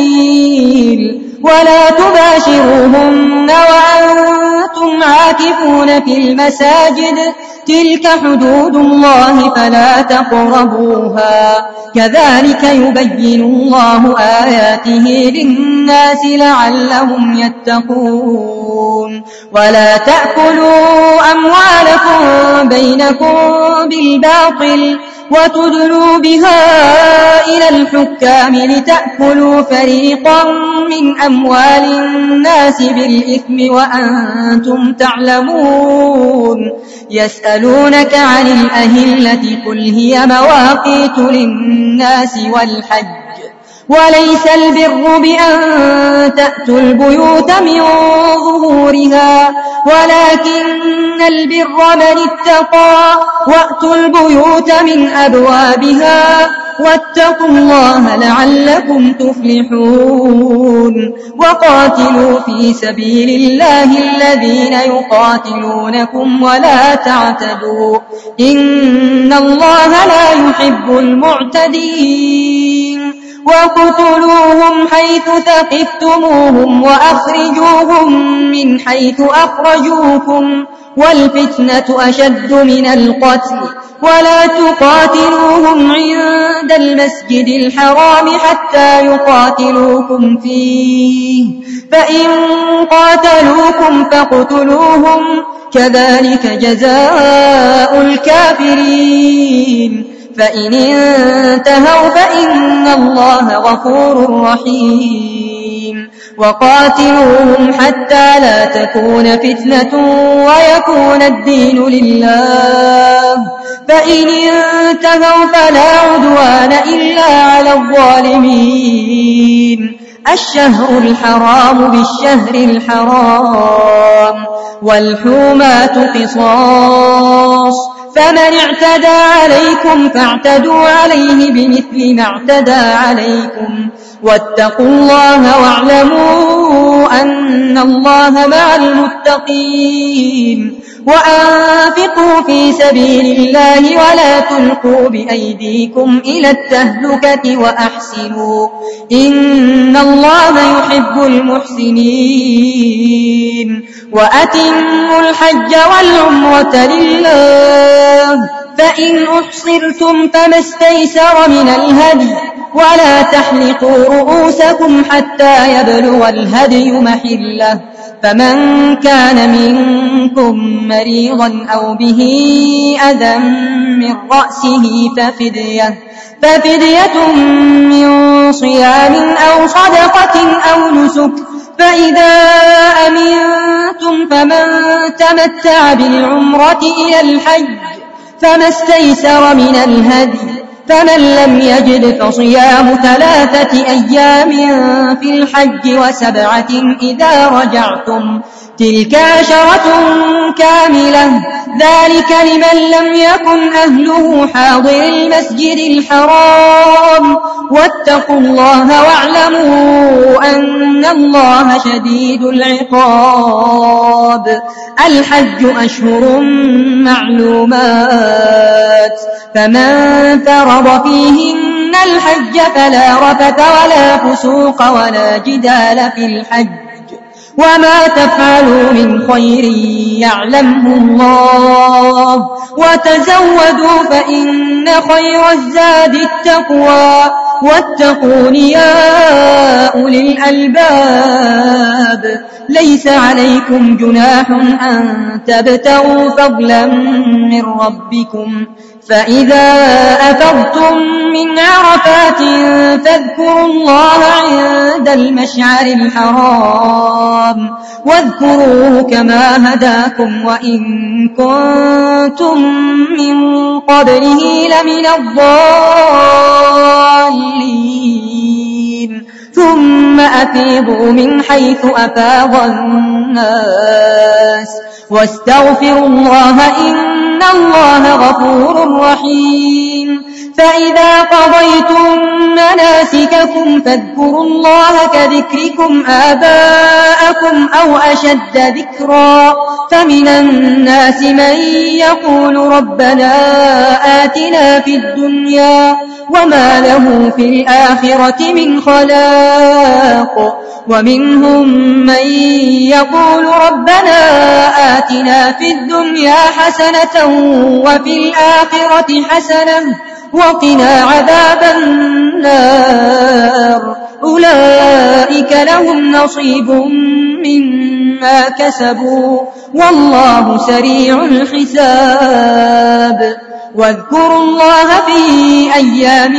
الليل ولا تباشروهن وأنتم عاكفون في المساجد تلك حدود الله فلا تقربوها كذلك يبين الله آياته للناس لعلهم يتقون. ولا تأكلوا أموالكم بينكم بالباطل وتدلوا بها إلى الحكام لتأكلوا فريقا من أموال الناس بالإثم وأنتم تعلمون. يسألونك عن الأهلة قل هي مواقيت للناس والحج وليس البر بأن تأتوا البيوت من ظهورها ولكن البر من اتقى وأتوا البيوت من أبوابها واتقوا الله لعلكم تفلحون وقاتلوا في سبيل الله الذين يقاتلونكم ولا تعتدوا إن الله لا يحب المعتدين وقتلوهم حيث ثقفتموهم وأخرجوهم من حيث أخرجوكم والفتنة أشد من القتل ولا تقاتلوهم عند المسجد الحرام حتى يقاتلوكم فيه فإن قاتلوكم فاقتلوهم كذلك جزاء الكافرين فإن انتهوا فإن الله غفور رحيم وقاتلوهم حتى لا تكون فتنة ويكون الدين لله فإن انتهوا فلا عدوان إلا على الظالمين الشهر الحرام بالشهر الحرام والحرمات قصاص فمن اعتدى عليكم فاعتدوا عليه بمثل ما اعتدى عليكم واتقوا الله واعلموا أن الله مع المتقين وأنفقوا في سبيل الله ولا تلقوا بأيديكم إلى التهلكة وأحسنوا إن الله يحب المحسنين وأتموا الحج والعمرة لله فإن أحصرتم فما استيسر من الهدي ولا تحلقوا رؤوسكم حتى يبلغ الهدي محله فمن كان منكم مريضا أو به أذى من رأسه ففدية ففدية من صيام أو صدقة أو نسك فإذا أمنتم فمن تمتع بالعمرة إلى الحج فما استيسر من الهدي فمن لم يجد فصيام ثلاثة أيام في الحج وسبعة إذا رجعتم تلك عشرة كاملة ذلك لمن لم يكن أهله حاضر المسجد الحرام واتقوا الله واعلموا أن الله شديد العقاب الحج أشهر معلومات فمن فرض فيهن الحج فلا رفث ولا فسوق ولا جدال في الحج وما تفعلوا من خير يعلمه الله وتزودوا فإن خير الزاد التقوى واتقون يا أولي الألباب ليس عليكم جناح أن تبتغوا فضلا من ربكم فإذا أفضتم من عرفات فاذكروا الله عند المشعر الحرام واذكروه كما هداكم وإن كنتم من قبله لمن الضالين ثم أفيضوا من حيث أفاض الناس واستغفروا الله إن الله غفور رحيم فإذا قضيتم مناسككم فاذكروا الله كذكركم آباءكم أو أشد ذكرا فمن الناس من يقول ربنا آتنا في الدنيا وما له في الآخرة من خلاق ومنهم من يقول ربنا آتنا في الدنيا حسنة وفي الآخرة حسنة وقنا عذاب النار أولئك لهم نصيب مما كسبوا والله سريع الحساب واذكروا الله في أيام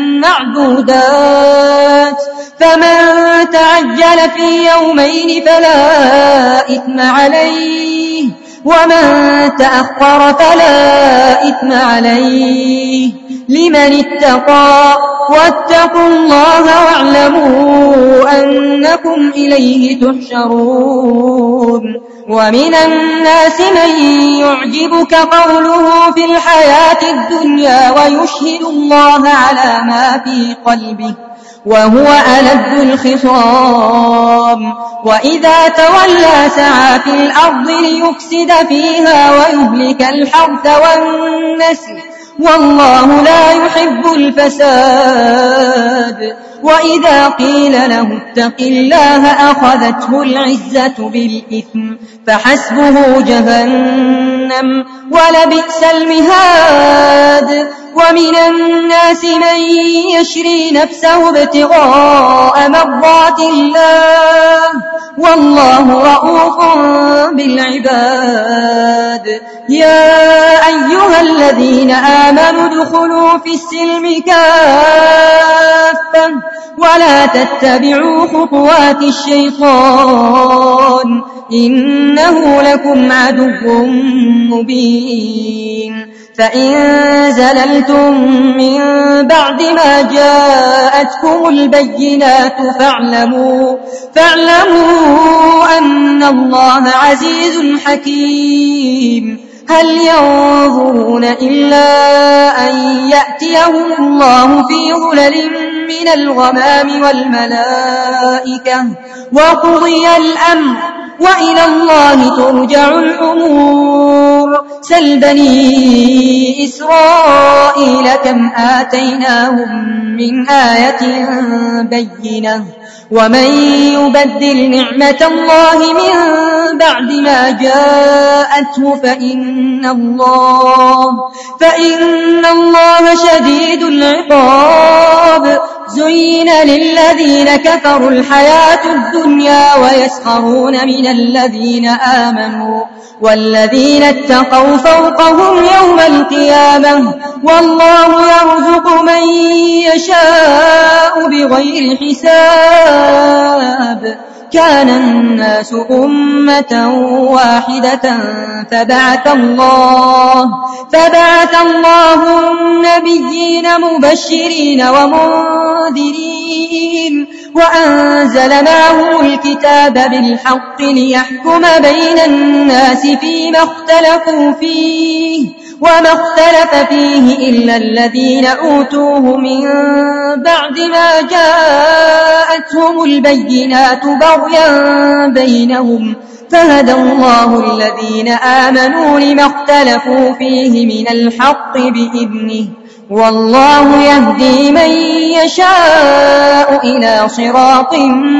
معدودات فمن تعجل في يومين فلا إثم عليه ومن تأخر فلا إثم عليه لمن اتقى واتقوا الله واعلموا أنكم إليه تحشرون ومن الناس من يعجبك قوله في الحياة الدنيا ويشهد الله على ما في قلبه وهو ألد الخصام وإذا تولى سعى في الأرض ليفسد فيها ويهلك الحرث والنسل والله لا يحب الفساد وإذا قيل له اتق الله أخذته العزة بالإثم فحسبه جهنم ولبئس المهاد ومن الناس من يشري نفسه ابتغاء مرضات الله والله رؤوف بالعباد يا أيها الذين آمنوا ادخلوا في السلم كافة ولا تتبعوا خطوات الشيطان إنه لكم عدو مبين فإن زللتم من بعد ما جاءتكم البينات فاعلموا, فاعلموا أن الله عزيز حكيم هل ينظرون إلا أن يأتيهم الله في ظلل من الغمام والملائكة وقضي الأمر وإلى الله ترجع الأمور سل بني إسرائيل كم آتيناهم من آية بينة ومن يبدل نعمة الله من بعد ما جاءته فإن الله, فإن الله شديد العقاب زين للذين كفروا الحياة الدنيا ويسخرون من الذين آمنوا والذين اتقوا فوقهم يوم القيامة والله يرزق من يشاء بغير حساب كان الناس أمة واحدة فبعث الله, فبعث الله النبيين مبشرين ومنذرين وأنزل معهم الكتاب بالحق ليحكم بين الناس فيما اختلفوا فيه وما اختلف فيه إلا الذين أوتوه من بعد ما جاءتهم البينات بغيا بينهم فهدى الله الذين آمنوا لما اختلفوا فيه من الحق بإذنه والله يهدي من يشاء إلى صراط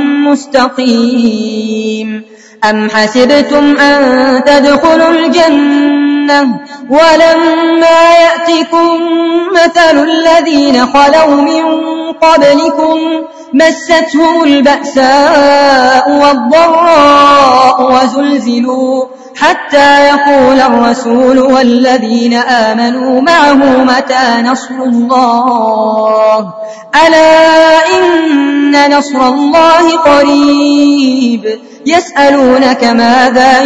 مستقيم أم حسبتم أن تدخلوا الجنة ولما يأتكم مثل الذين خلوا من قبلكم مستهم البأساء والضراء وزلزلوا حتى يقول الرسول والذين آمنوا معه متى نصر الله ألا إن نصر الله قريب يسألونك ماذا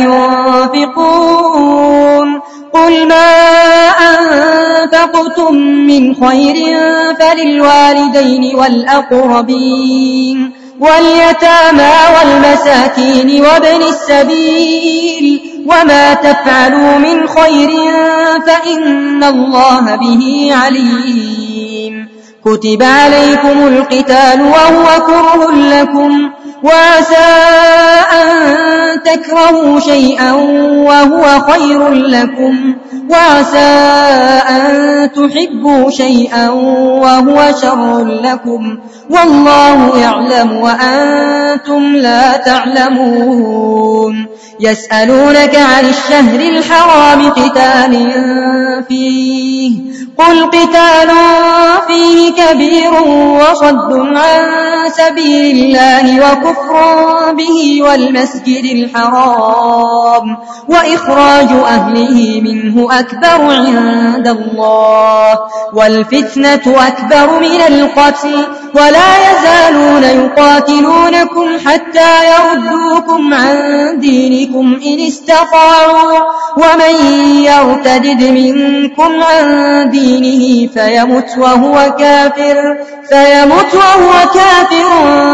ينفقون قل ما أنفقتم من خير فللوالدين والأقربين واليتامى والمساكين وابن السبيل وما تفعلوا من خير فإن الله به عليم كتب عليكم القتال وهو كره لكم وعسى أن تكرهوا شيئا وهو خير لكم وعسى أن تحبوا شيئا وهو شر لكم والله يعلم وأنتم لا تعلمون يسألونك عن الشهر الحرام قتال فيه قل قتال فيه كبير وصد عن سبيل الله وكفر به والمسجد الحرام وإخراج أهله منه أكبر عند الله والفتنة أكبر من القتل ولا يزالون يقاتلونكم حتى يردوكم عن دينكم إن استطاعوا ومن يرتدد منكم عن دينه فيمت وهو كافر فيمت وهو كافر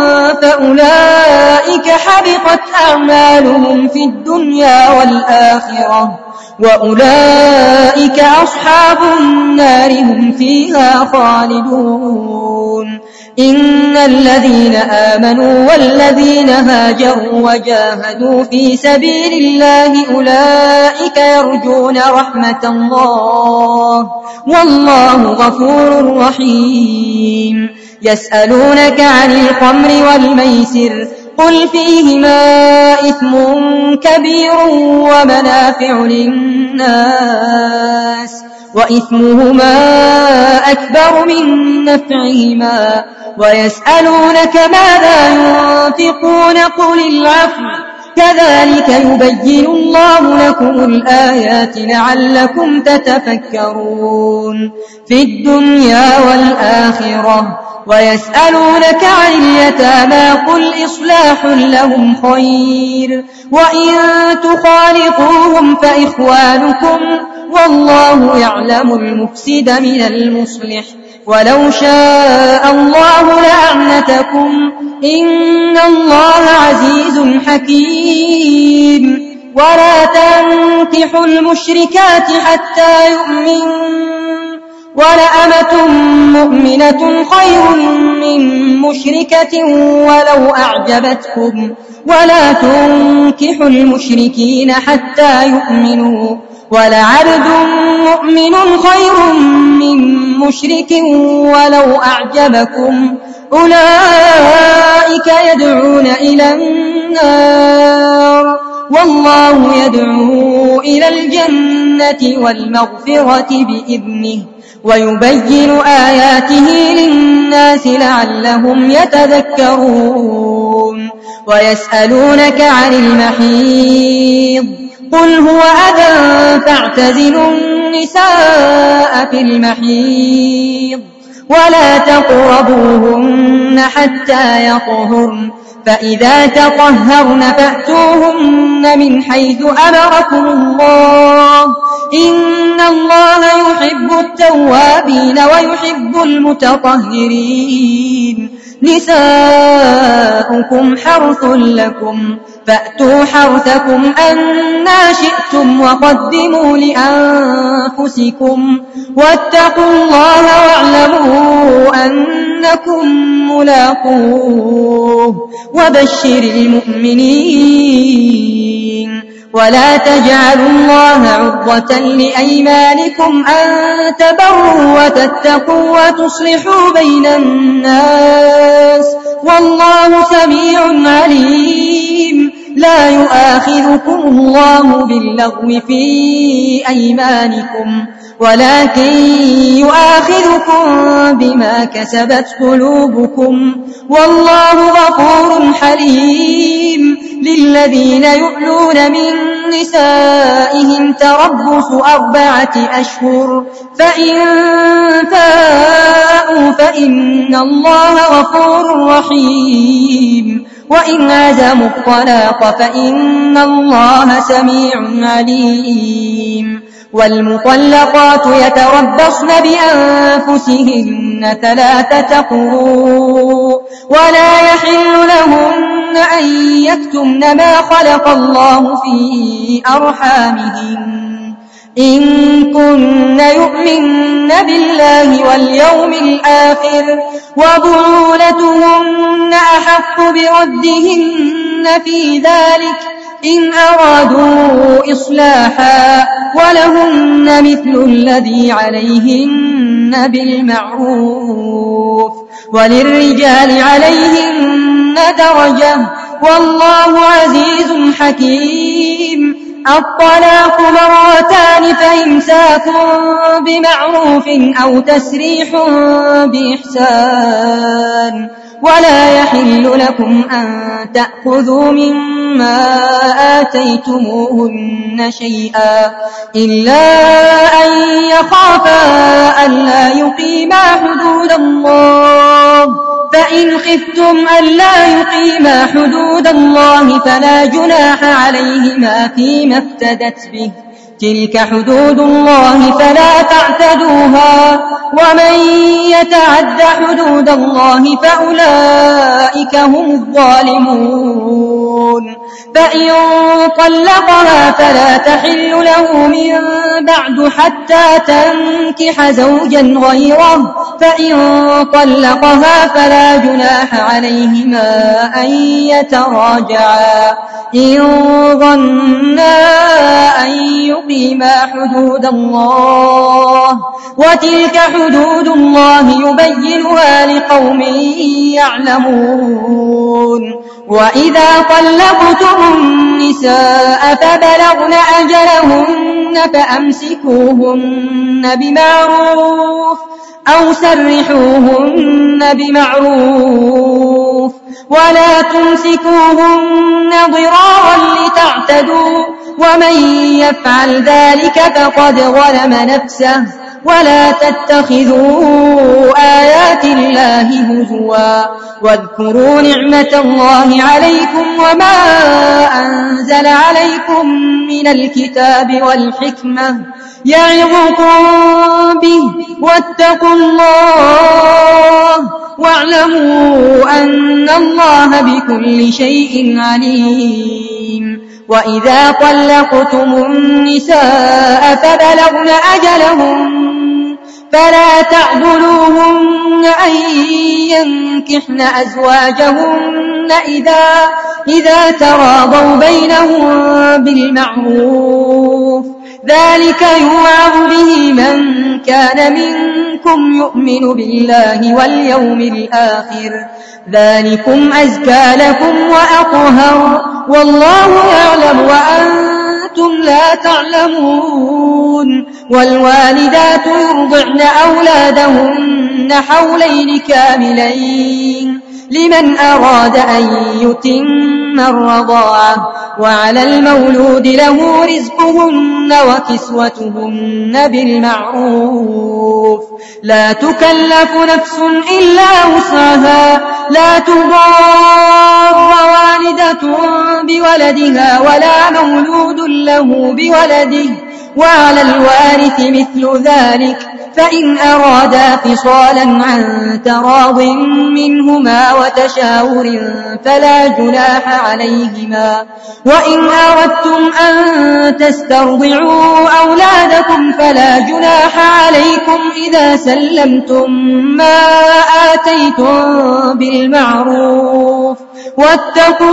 فأولئك حبطت أعمالهم في الدنيا والآخرة وأولئك أصحاب النار هم فيها خالدون إن الذين آمنوا والذين هاجروا وجاهدوا في سبيل الله أولئك يرجون رحمة الله والله غفور رحيم يسألونك عن الخمر والميسر قل فيهما إثم كبير ومنافع للناس وإثمهما أكبر من نفعهما ويسألونك ماذا ينفقون قل العفو كذلك يبين الله لكم الآيات لعلكم تتفكرون في الدنيا والآخرة ويسألونك عن اليتامى قل إصلاح لهم خير وإن تخالطوهم فإخوانكم والله يعلم المفسد من المصلح ولو شاء الله لأعنتكم إن الله عزيز حكيم ولا تنكحوا المشركات حتى يؤمنوا ولأمة مؤمنة خير من مشركة ولو أعجبتكم ولا تنكحوا المشركين حتى يؤمنوا ولعبد مؤمن خير من مشرك ولو أعجبكم أولئك يدعون إلى النار والله يدعو إلى الجنة والمغفرة بإذنه ويبين آياته للناس لعلهم يتذكرون ويسألونك عن المحيض قل هو أذى فاعتزلوا النساء في المحيض ولا تقربوهن حتى يطهرن فإذا تطهرن فأتوهن من حيث أمركم الله إن الله يحب التوابين ويحب المتطهرين نساؤكم حرث لكم فأتوا حرثكم أنى شئتم وقدموا لأنفسكم واتقوا الله واعلموا أنكم ملاقوه وبشر المؤمنين ولا تجعلوا الله عرضة لأيمانكم أن تبروا وتتقوا وتصلحوا بين الناس والله سميع عليم لا يؤاخذكم الله باللغو في أيمانكم ولكن يؤاخذكم بما كسبت قلوبكم والله غفور حليم للذين يؤلون من نسائهم تربص أربعة أشهر فإن فاءوا فإن الله غفور رحيم وإن عزموا الطلاق فإن الله سميع عليم والمطلقات يتربصن بأنفسهن ثلاثة قروء ولا يحل لهن أن يكتمن ما خلق الله في أرحامهن إن كن يؤمن بالله واليوم الآخر وبعولتهن أحق بردهن في ذلك إن أرادوا إصلاحا ولهن مثل الذي عليهن بالمعروف وللرجال عليهن درجة والله عزيز حكيم الطلاق مرتان فإمساك بمعروف أو تسريح بإحسان ولا يحل لكم أن تأخذوا مما آتيتموهن شيئا إلا أن يخافا ألا يقيما حدود الله فإن خفتم ألا يقيما حدود الله فلا جناح عليهما فيما افتدت به تلك حدود الله فلا تعتدوها ومن يتعد حدود الله فأولئك هم الظالمون فإن طلقها فلا تحل له من بعد حتى تنكح زوجا غيره فإن طلقها فلا جناح عليهما أن يتراجعا إن ظنا أن يقيما حدود الله وتلك حدود الله يبينها لقوم يعلمون وإذا طلقتم النساء فبلغن أجلهن فأمسكوهن بمعروف أو سرحوهن بمعروف ولا تمسكوهن ضرارا لتعتدوا ومن يفعل ذلك فقد ظلم نفسه ولا تتخذوا آيات الله هزوا واذكروا نعمة الله عليكم وما أنزل عليكم من الكتاب والحكمة يعظكم به واتقوا الله واعلموا أن الله بكل شيء عليم وإذا طلقتم النساء فبلغن أجلهن فلا تعضلوهن أن ينكحن أزواجهن إذا, إذا تراضوا بينهم بالمعروف ذلك يوعظ به من كان منكم يؤمن بالله واليوم الآخر ذلكم أزكى لكم وأطهر والله يعلم وأنتم لا تعلمون والوالدات يرضعن أولادهن حولين كاملين لمن أراد أن يتم الرضاعة وعلى المولود له رزقهن وكسوتهن بالمعروف لا تكلف نفس إلا وسعها لا تضار والدة بولدها ولا مولود له بولده وعلى الوارث مثل ذلك فإن أرادا فصالا عن تراض منهما وتشاور فلا جناح عليهما وإن أردتم أن تسترضعوا أولادكم فلا جناح عليكم إذا سلمتم ما آتيتم بالمعروف واتقوا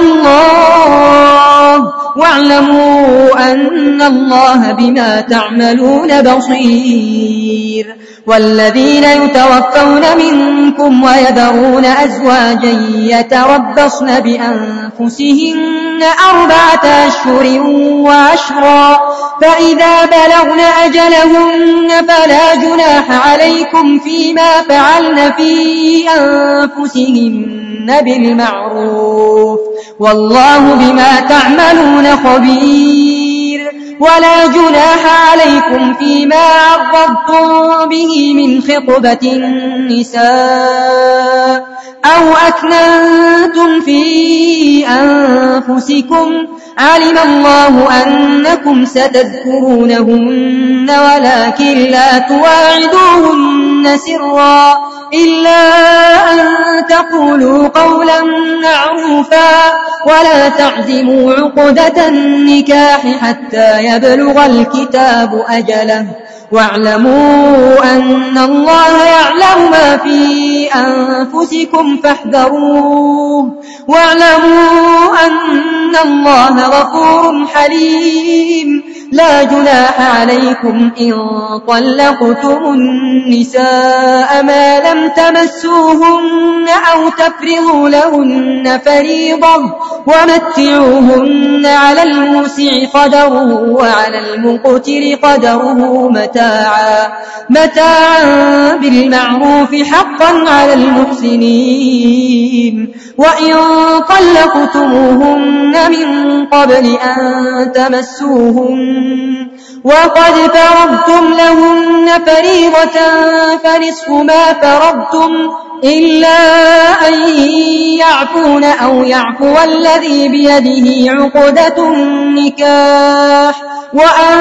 الله واعلموا أن الله بما تعملون بصير والذين يتوفون منكم ويذرون أزواجا يتربصن بأنفسهن أربعة أشهر وعشرا فإذا بلغن أجلهن فلا جناح عليكم فيما فعلن في أنفسهن بالمعروف والله بما تعملون خبير ولا جناح عليكم فيما عرضتم به من خطبة النساء أو أكننتم في أنفسكم علم الله أنكم ستذكرونهن ولكن لا تواعدوهن سرا إلا أن تقولوا قولا معروفا ولا تعزموا عقدة النكاح حتى يبلغ الكتاب أجله واعلموا أن الله يعلم ما في أنفسكم فاحذروه واعلموا أن الله غفور حليم لا جناح عليكم إن طلقتم النساء ما لم تمسوهن أو تفرضوا لهن فريضة ومتعوهن على الموسع قدره وعلى المقتر قدره متاعا متاعا بالمعروف حقا على المحسنين وإن طلقتموهن من قبل أن تمسوهن وقد فرضتم لهن فريضة فنصف ما فرضتم أردتم إلا أن يعفون أو يعفو الذي بيده عقدة النكاح وأن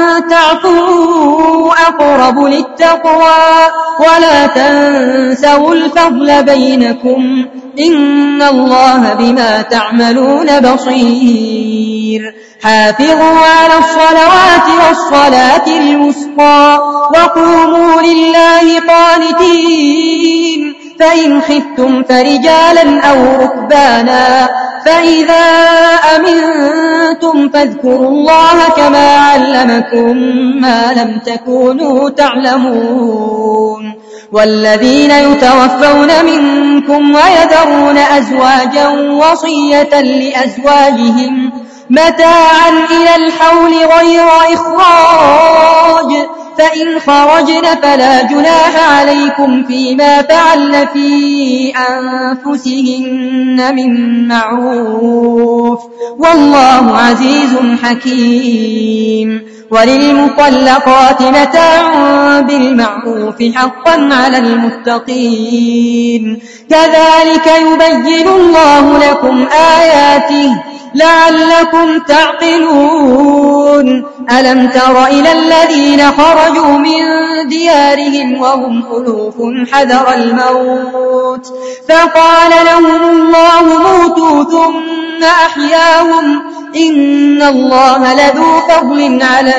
تعفوا أقرب للتقوى ولا تنسوا الفضل بينكم إن الله بما تعملون بصير حافظوا على الصلوات والصلاة الوسطى وقوموا لله قانتين فإن خفتم فرجالا أو ركبانا فإذا أمنتم فاذكروا الله كما علمكم ما لم تكونوا تعلمون والذين يتوفون منكم ويذرون أزواجا وصية لأزواجهم متاعا إلى الحول غير إخراج فإن خرجن فلا جناح عليكم فيما فعلن في أنفسهن من معروف والله عزيز حكيم وللمطلقات متاع بالمعروف حقا على المتقين كذلك يبين الله لكم آياته لعلكم تعقلون ألم تر إلى الذين خرجوا من ديارهم وهم ألوف حذر الموت فقال لهم الله موتوا ثم أحياهم إن الله لذو فضل على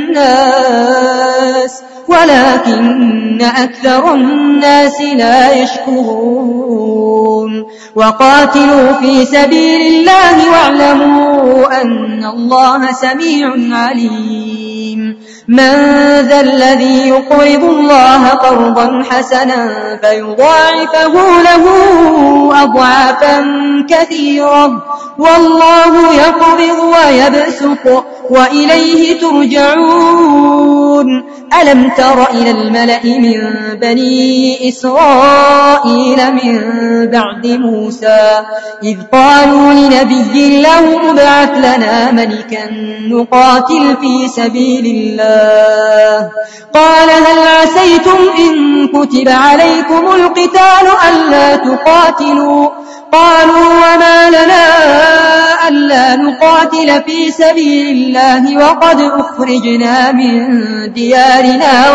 الناس ولكن أكثر الناس لا يشكرون وقاتلوا في سبيل الله واعلموا أن الله سميع عليم من ذا الذي يقرض الله قرضا حسنا فيضاعفه له أضعافا كثيرة والله يقبض ويبسط وإليه ترجعون ألم تر إلى الملأ من بني إسرائيل من بعد موسى إذ قالوا لنبي له ابعث لنا ملكا نقاتل في سبيل الله قال هل عسيتم إن كتب عليكم القتال ألا تقاتلوا قالوا وما لنا ألا نقاتل في سبيل الله وقد أخرجنا من ديارنا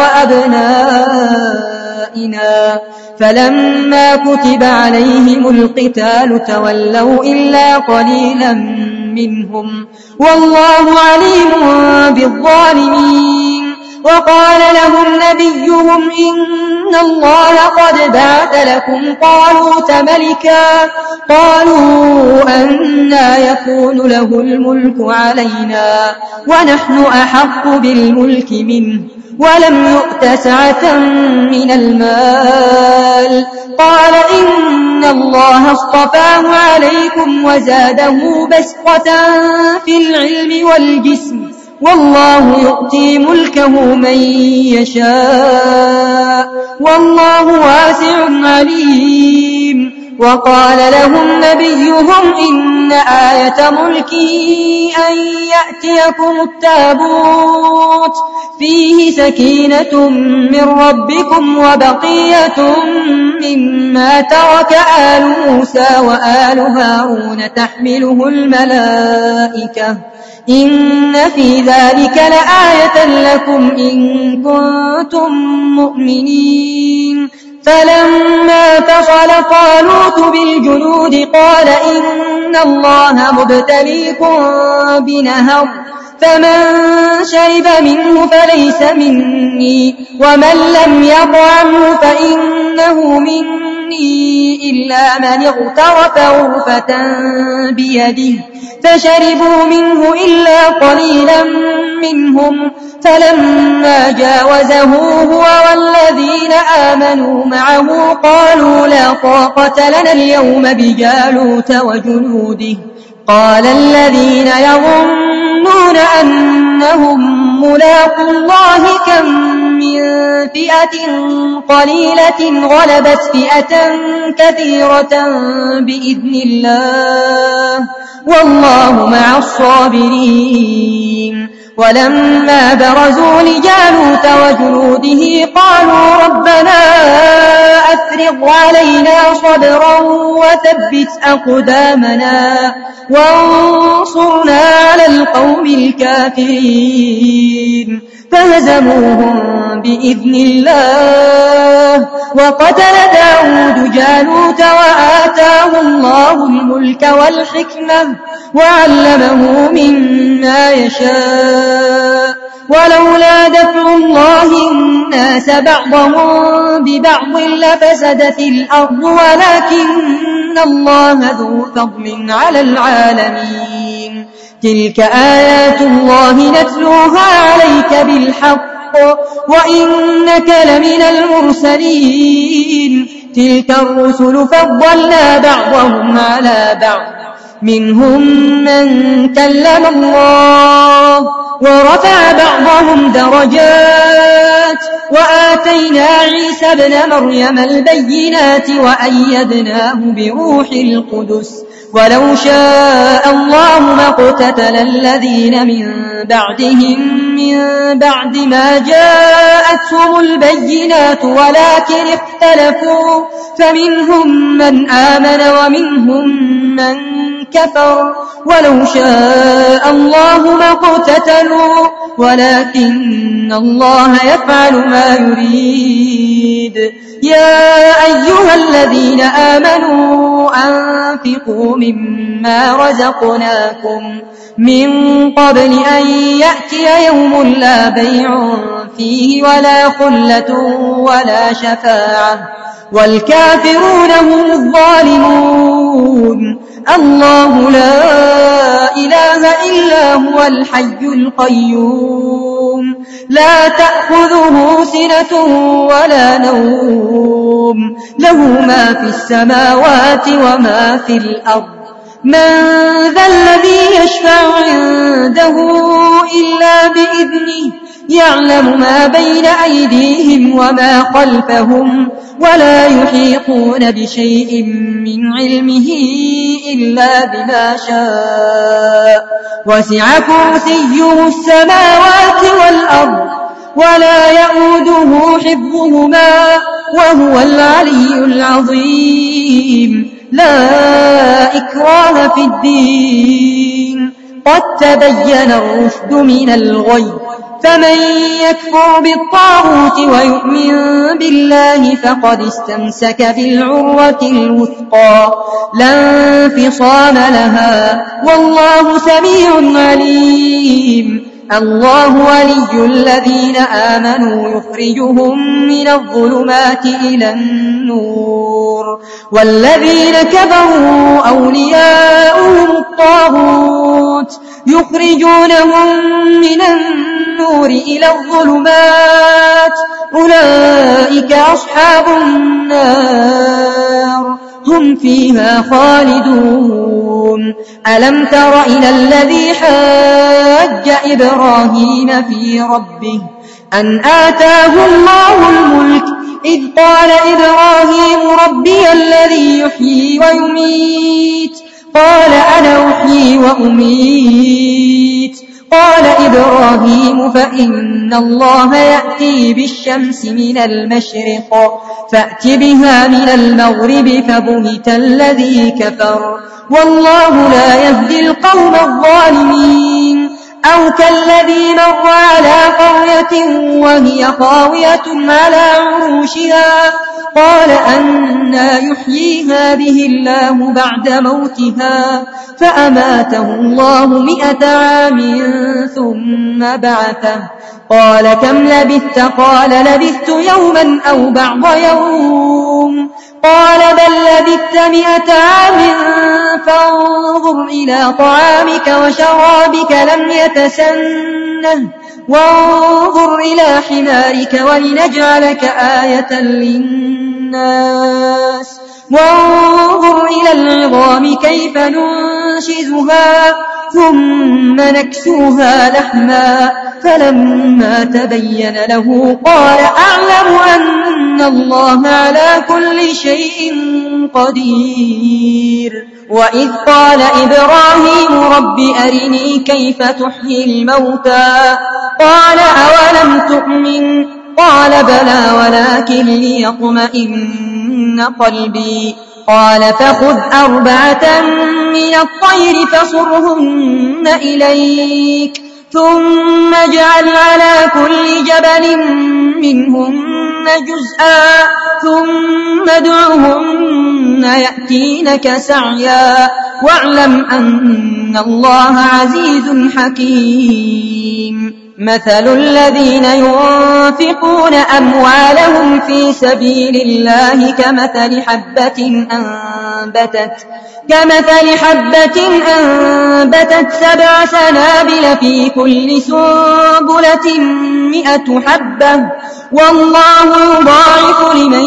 وأبنائنا فلما كتب عليهم القتال تولوا إلا قليلا منهم والله عليم بالظالمين وقال لهم نبيهم إن الله قد بعث لكم طالوت ملكا قالوا أنى يكون له الملك علينا ونحن أحق بالملك منه ولم يؤت سعة من المال قال إن الله اصطفاه عليكم وزاده بسطة في العلم والجسم والله يؤتي ملكه من يشاء والله واسع عليم وقال لهم نبيهم إن آية ملكه أن يأتيكم التابوت فيه سكينة من ربكم وبقية مما ترك آل موسى وآل هارون تحمله الملائكة إن في ذلك لآية لكم إن كنتم مؤمنين فلما فصل طالوت بالجنود قال إن الله مبتليكم بنهر فمن شرب منه فليس مني ومن لم يطعمه فإنه مني إلا من اغترف غرفة بيده فشربوا منه إلا قليلا منهم فلما جاوزه هو والذين آمنوا معه قالوا لا طاقة لنا اليوم بجالوت وجنوده قال الذين يظنون أنهم ملاقو الله كم من فئة قليلة غلبت فئة كثيرة بإذن الله والله مع الصابرين ولما برزوا لجالوت وجنوده قالوا ربنا أفرغ علينا صبرا وثبت أقدامنا وانصرنا على القوم الكافرين فهزموهم بإذن الله وقتل داود جالوت وآتاه الله الملك والحكمة وعلمه مما يشاء ولولا دفع الله الناس بعضهم ببعض لفسدت الأرض ولكن الله ذو فضل على العالمين تلك آيات الله نتلوها عليك بالحق وإنك لمن المرسلين تلك الرسل فضلنا بعضهم على بعض منهم من كلم الله ورفع بعضهم درجات وآتينا عيسى ابن مريم البينات وأيدناه بروح القدس ولو شاء الله ما اقتتل الذين من بعدهم من بعد ما جاءتهم البينات ولكن اختلفوا فمنهم من آمن ومنهم من كفر ولو شاء الله ما اقتتلوا ولكن الله يفعل ما يريد يا أيها الذين آمنوا أنفقوا مما رزقناكم من قبل أن يأتي يوم لا بيع فيه ولا خلة ولا شفاعة والكافرون هم الظالمون الله لا إله إلا هو الحي القيوم لا تأخذه سنة ولا نوم له ما في السماوات وما في الأرض من ذا الذي يشفع عنده إلا بإذنه يعلم ما بين أيديهم وما خلفهم ولا يحيطون بشيء من علمه إلا بما شاء وسع كرسيه السماوات والأرض ولا يؤوده حفظهما وهو العلي العظيم لا إكراه في الدين قد تبين الرشد من الغي فمن يكفر بالطاغوت ويؤمن بالله فقد استمسك بالعروة الوثقى لا انفصام لها والله سميع عليم الله ولي الذين آمنوا يخرجهم من الظلمات إلى النور والذين كفروا أولياؤهم الطاغوت يخرجونهم من النور إلى الظلمات أولئك أصحاب النار هم فيها خالدون ألم تر إلى الذي حاج إبراهيم في ربه أن آتاه الله الملك إذ قال إبراهيم ربي الذي يحيي ويميت قال أنا أحيي وأميت قال إبراهيم فإن الله يأتي بالشمس من المشرق فأت بها من المغرب فبهت الذي كفر والله لا يهدي القوم الظالمين أو كالذي مر على قرية وهي خاوية على عروشها قال أنى يحيي هذه الله بعد موتها فأماته الله مئة عام ثم بعثه قال كم لبثت قال لبثت يوما أو بعض يوم قال بل لبثت مئة عام فانظر إلى طعامك وشرابك لم يتسنه وانظر إلى حمارك ولنجعلك آية للناس وانظر إلى العظام كيف ننشزها ثم نكسوها لحما فلما تبين له قال أعلم أن أن الله على كل شيء قدير. وإذ قال إبراهيم رب أرني كيف تحيي الموتى قال أولم تؤمن قال بلى ولكن ليطمئن قلبي قال فخذ أربعة من الطير فصرهن إليك ثم اجعل على كل جبل منهن جزءا ثم ادعهن يأتينك سعيا واعلم أن الله عزيز حكيم. مثل الذين ينفقون أموالهم في سبيل الله كمثل حبة أنبتت كمثل حبة أنبتت سبع سنابل في كل سنبلة مئة حبة والله يضاعف لمن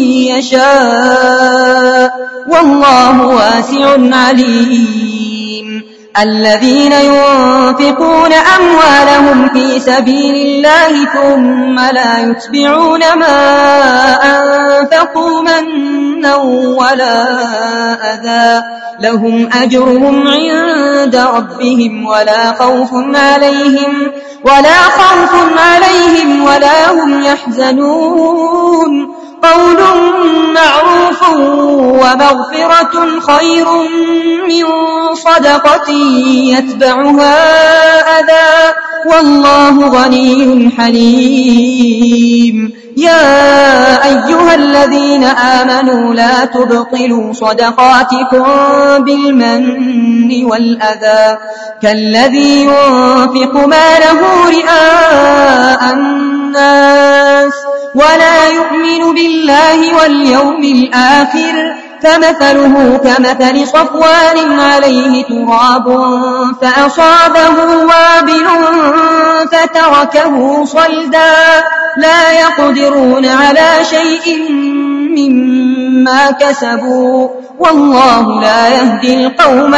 يشاء والله واسع عليم. الذين ينفقون أموالهم في سبيل الله ثم لا يتبعون ما أنفقوا منا ولا أذى لهم أجرهم عند ربهم ولا خوف عليهم ولا خوف عليهم ولا هم يحزنون. قول معروف ومغفرة خير من صدقة يتبعها أذى والله غني حليم. يا أيها الذين آمنوا لا تبطلوا صدقاتكم بالمن والأذى كالذي ينفق ماله رئاء الناس ولا يؤمن بالله واليوم الآخر فمثله كمثل صفوان عليه تراب فأصابه وابل فتركه صلدا لا يقدرون على شيء مما كسبوا والله لا يهدي القوم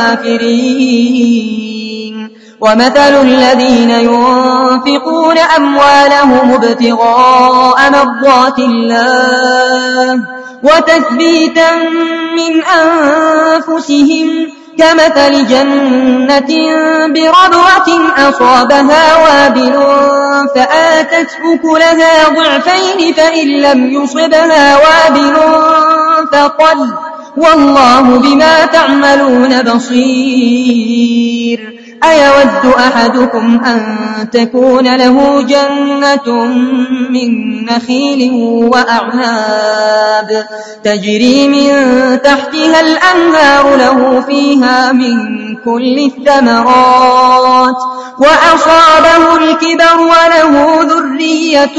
الكافرين. ومثل الذين ينفقون أموالهم ابتغاء مرضات الله وتثبيتا من أنفسهم كمثل جنة بربوة أصابها وابل فآتت أكلها ضعفين فإن لم يصبها وابل فطل والله بما تعملون بصير. أيود أحدكم أن تكون له جنة من نخيل وأعناب تجري من تحتها الأنهار له فيها من كل الثمرات وأصابه الكبر وله ذرية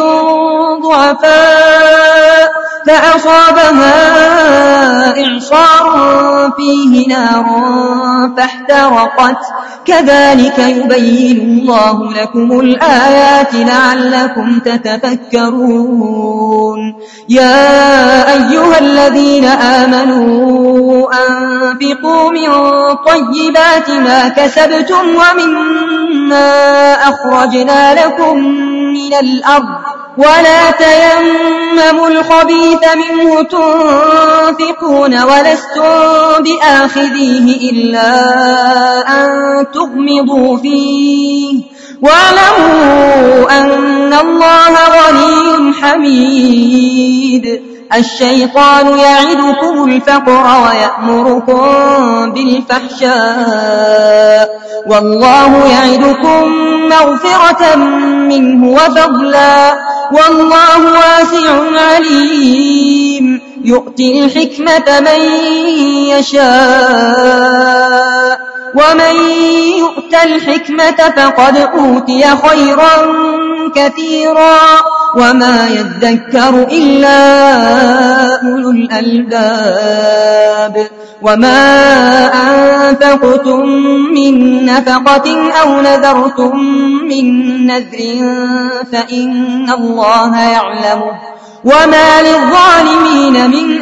ضعفاء فأصابها إعصار فيه نار فاحترقت كذلك يبين الله لكم الآيات لعلكم تتفكرون. يا أيها الذين آمنوا أنفقوا من طيبات ما كسبتم ومما أخرجنا لكم من الأرض ولا تيمموا الخبيث منه تنفقون ولستم بآخذيه إلا أن تغمضوا فيه واعلموا أن الله غني حميد. الشيطان يعدكم الفقر ويأمركم بالفحشاء والله يعدكم مغفرة منه وفضلا والله واسع عليم. يؤتي الحكمة من يشاء ومن يؤت الحكمة فقد أوتي خيرا كثيرا وما يذكر إلا أولو الألباب. وما أنفقتم من نفقة أو نذرتم من نذر فإن الله يعلمه وما للظالمين من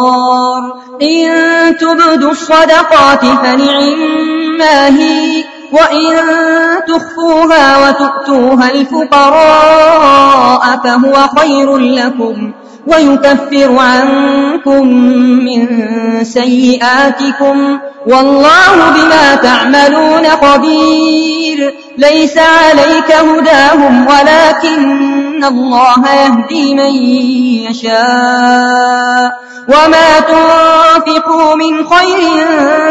أنصار. إن تبدوا الصدقات فنعما هي وإن تخفوها وتؤتوها الفقراء فهو خير لكم ويكفر عنكم من سيئاتكم والله بما تعملون خبير. ليس عليك هداهم ولكن الله يهدي من يشاء وما تنفقوا من خير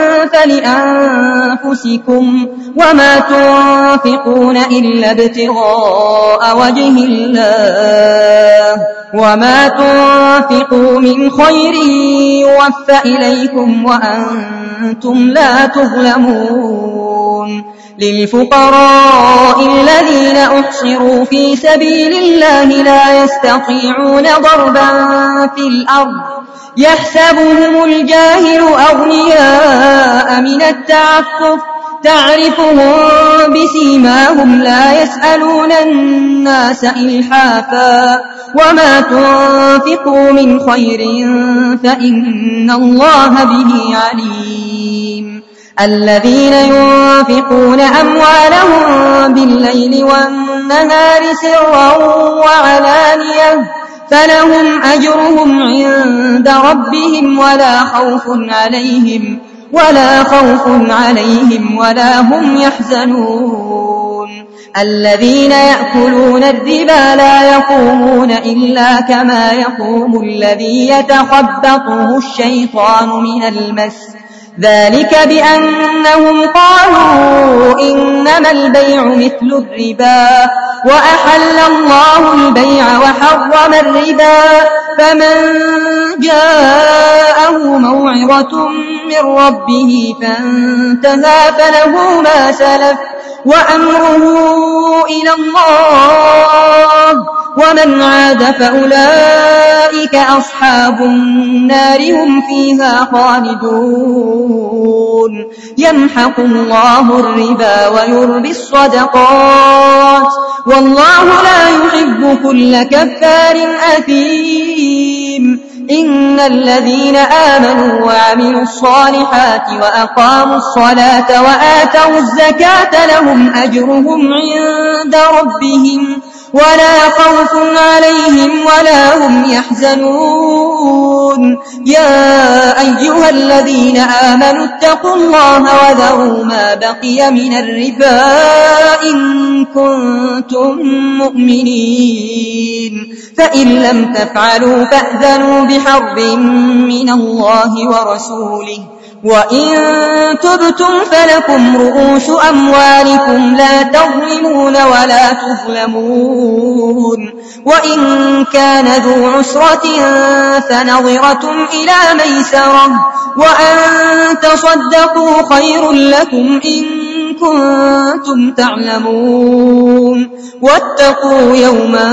فلأنفسكم وما تنفقون إلا ابتغاء وجه الله وما تنفقوا من خير يوفى إليكم وأنتم لا تظلمون. للفقراء الذين أحصروا في سبيل الله لا يستطيعون ضربا في الأرض يحسبهم الجاهل أغنياء من التعفف تعرفهم بسيماهم لا يسألون الناس إلحافا وما تنفقوا من خير فإن الله به عليم. الذين ينفقون أموالهم بالليل والنهار سرا وعلانية فلهم أجرهم عند ربهم ولا خوف عليهم ولا خوف عليهم ولا هم يحزنون. الذين يأكلون الربا لا يقومون إلا كما يقوم الذي يتخبطه الشيطان من المس ذلك بأنهم قالوا إنما البيع مثل الربا وأحل الله البيع وحرم الربا فمن جاءه موعظة من ربه فانتهى فله ما سلف وأمره إلى الله ومن عاد فأولئك أصحاب النار هم فيها خالدون. يمحق الله الربا ويربي الصدقات والله لا يحب كل كفار أثيم. إن الذين آمنوا وعملوا الصالحات وأقاموا الصلاة وآتوا الزكاة لهم أجرهم عند ربهم ولا خوف عليهم ولا هم يحزنون. يا أيها الذين آمنوا اتقوا الله وذروا ما بقي من الربا إن كنتم مؤمنين فإن لم تفعلوا فأذنوا بحرب من الله ورسوله وإن تبتم فلكم رؤوس أموالكم لا تظلمون ولا تظلمون. وإن كان ذو عسرة فنظرة إلى ميسرة وأن تصدقوا خير لكم إن كنتم تعلمون. واتقوا يوما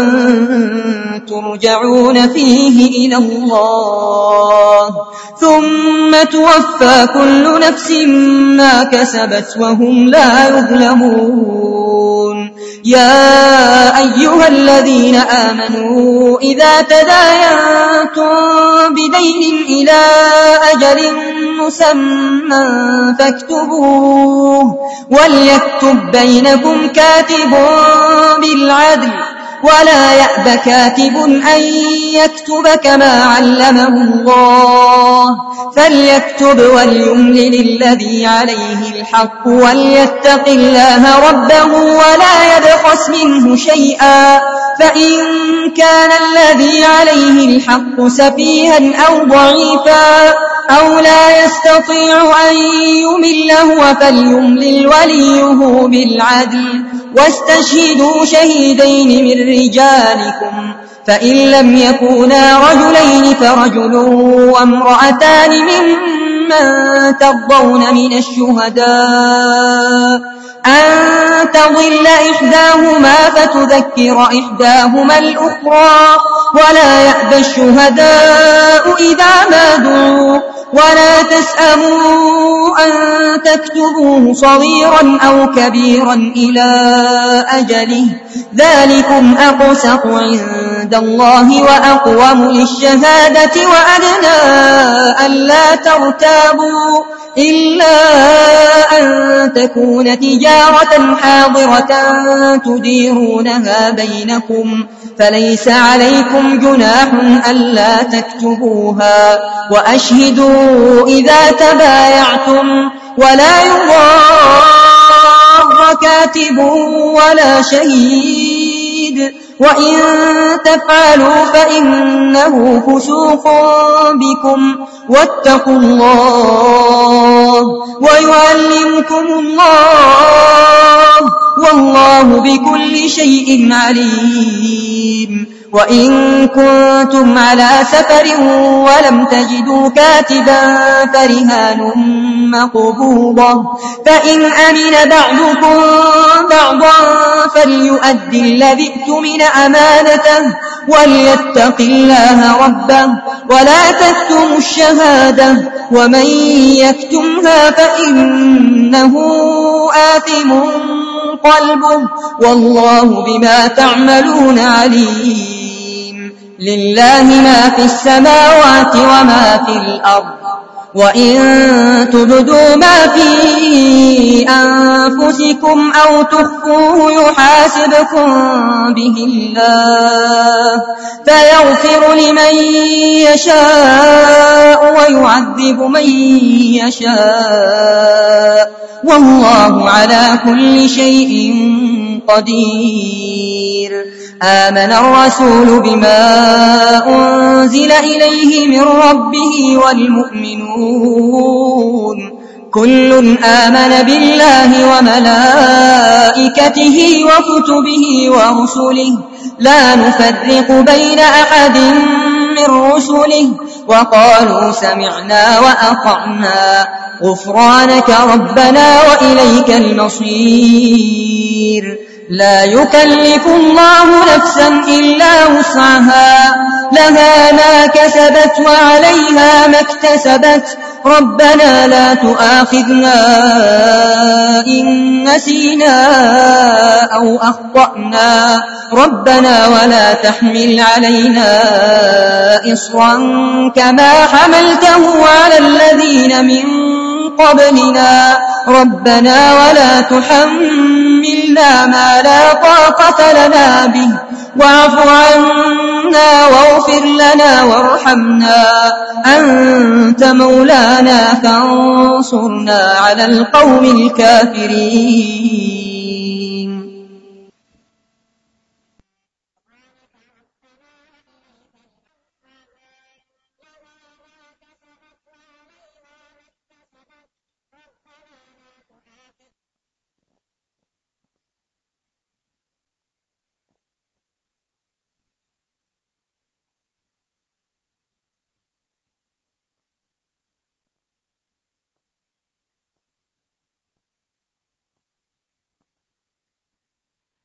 ترجعون فيه إلى الله ثم توفى كل نفس ما كسبت وهم لا يظلمون. يا أيها الذين آمنوا إذا تداينتم بدين إلى أجل مسمى فاكتبوه وليكتب بينكم كاتب بالعدل ولا يأب كاتب أن يكتب كما علمه الله فليكتب وليملل الذي عليه الحق وليتق الله ربه ولا يبخس منه شيئا فإن كان الذي عليه الحق سفيها أو ضعيفا أو لا يستطيع أن يمل هو فليملل وليه بالعدل واستشهدوا شهيدين من رجالكم فإن لم يكونا رجلين فرجل وامرأتان ممن ترضون من الشهداء أن تضل إحداهما فتذكر إحداهما الأخرى ولا يأبى الشهداء إذا ما دعوا ولا تسأموا أن تكتبوه صغيرا أو كبيرا إلى أجله ذلكم أقسط عند الله وأقوم للشهادة وأدنى ألا ترتابوا إلا أن تكون تجارة حاضرة تديرونها بينكم فليس عليكم جناح ألا تكتبوها وأشهدوا إذا تبايعتم ولا يضار كاتب ولا شهيد وإن تفعلوا فإنه فسوق بكم واتقوا الله ويعلمكم الله والله بكل شيء عليم. وإن كنتم على سفر ولم تجدوا كاتبا فرهان مقبوضة فإن أمن بعضكم بعضا فليؤدي الذي اؤتمن أمانته وليتق الله ربه ولا تكتموا الشهادة ومن يكتمها فإنه آثم قلبه والله بما تعملون عليم. لله ما في السماوات وما في الأرض وإن تبدوا ما في أنفسكم أو تخفوه يحاسبكم به الله فيغفر لمن يشاء ويعذب من يشاء والله على كل شيء قدير. آمن الرسول بما أنزل إليه من ربه والمؤمنون كل آمن بالله وملائكته وكتبه ورسله لا نفرق بين أحد من رسله وقالوا سمعنا وأطعنا غفرانك ربنا وإليك المصير. لا يكلف الله نفسا إلا وسعها لها ما كسبت وعليها ما اكتسبت ربنا لا تؤاخذنا إن نسينا أو أخطأنا ربنا ولا تحمل علينا إصرا كما حملته على الذين من قبلنا ربنا ولا تحملنا ما لا طاقة لنا به واعف عنا واغفر لنا وارحمنا أنت مولانا فانصرنا على القوم الكافرين.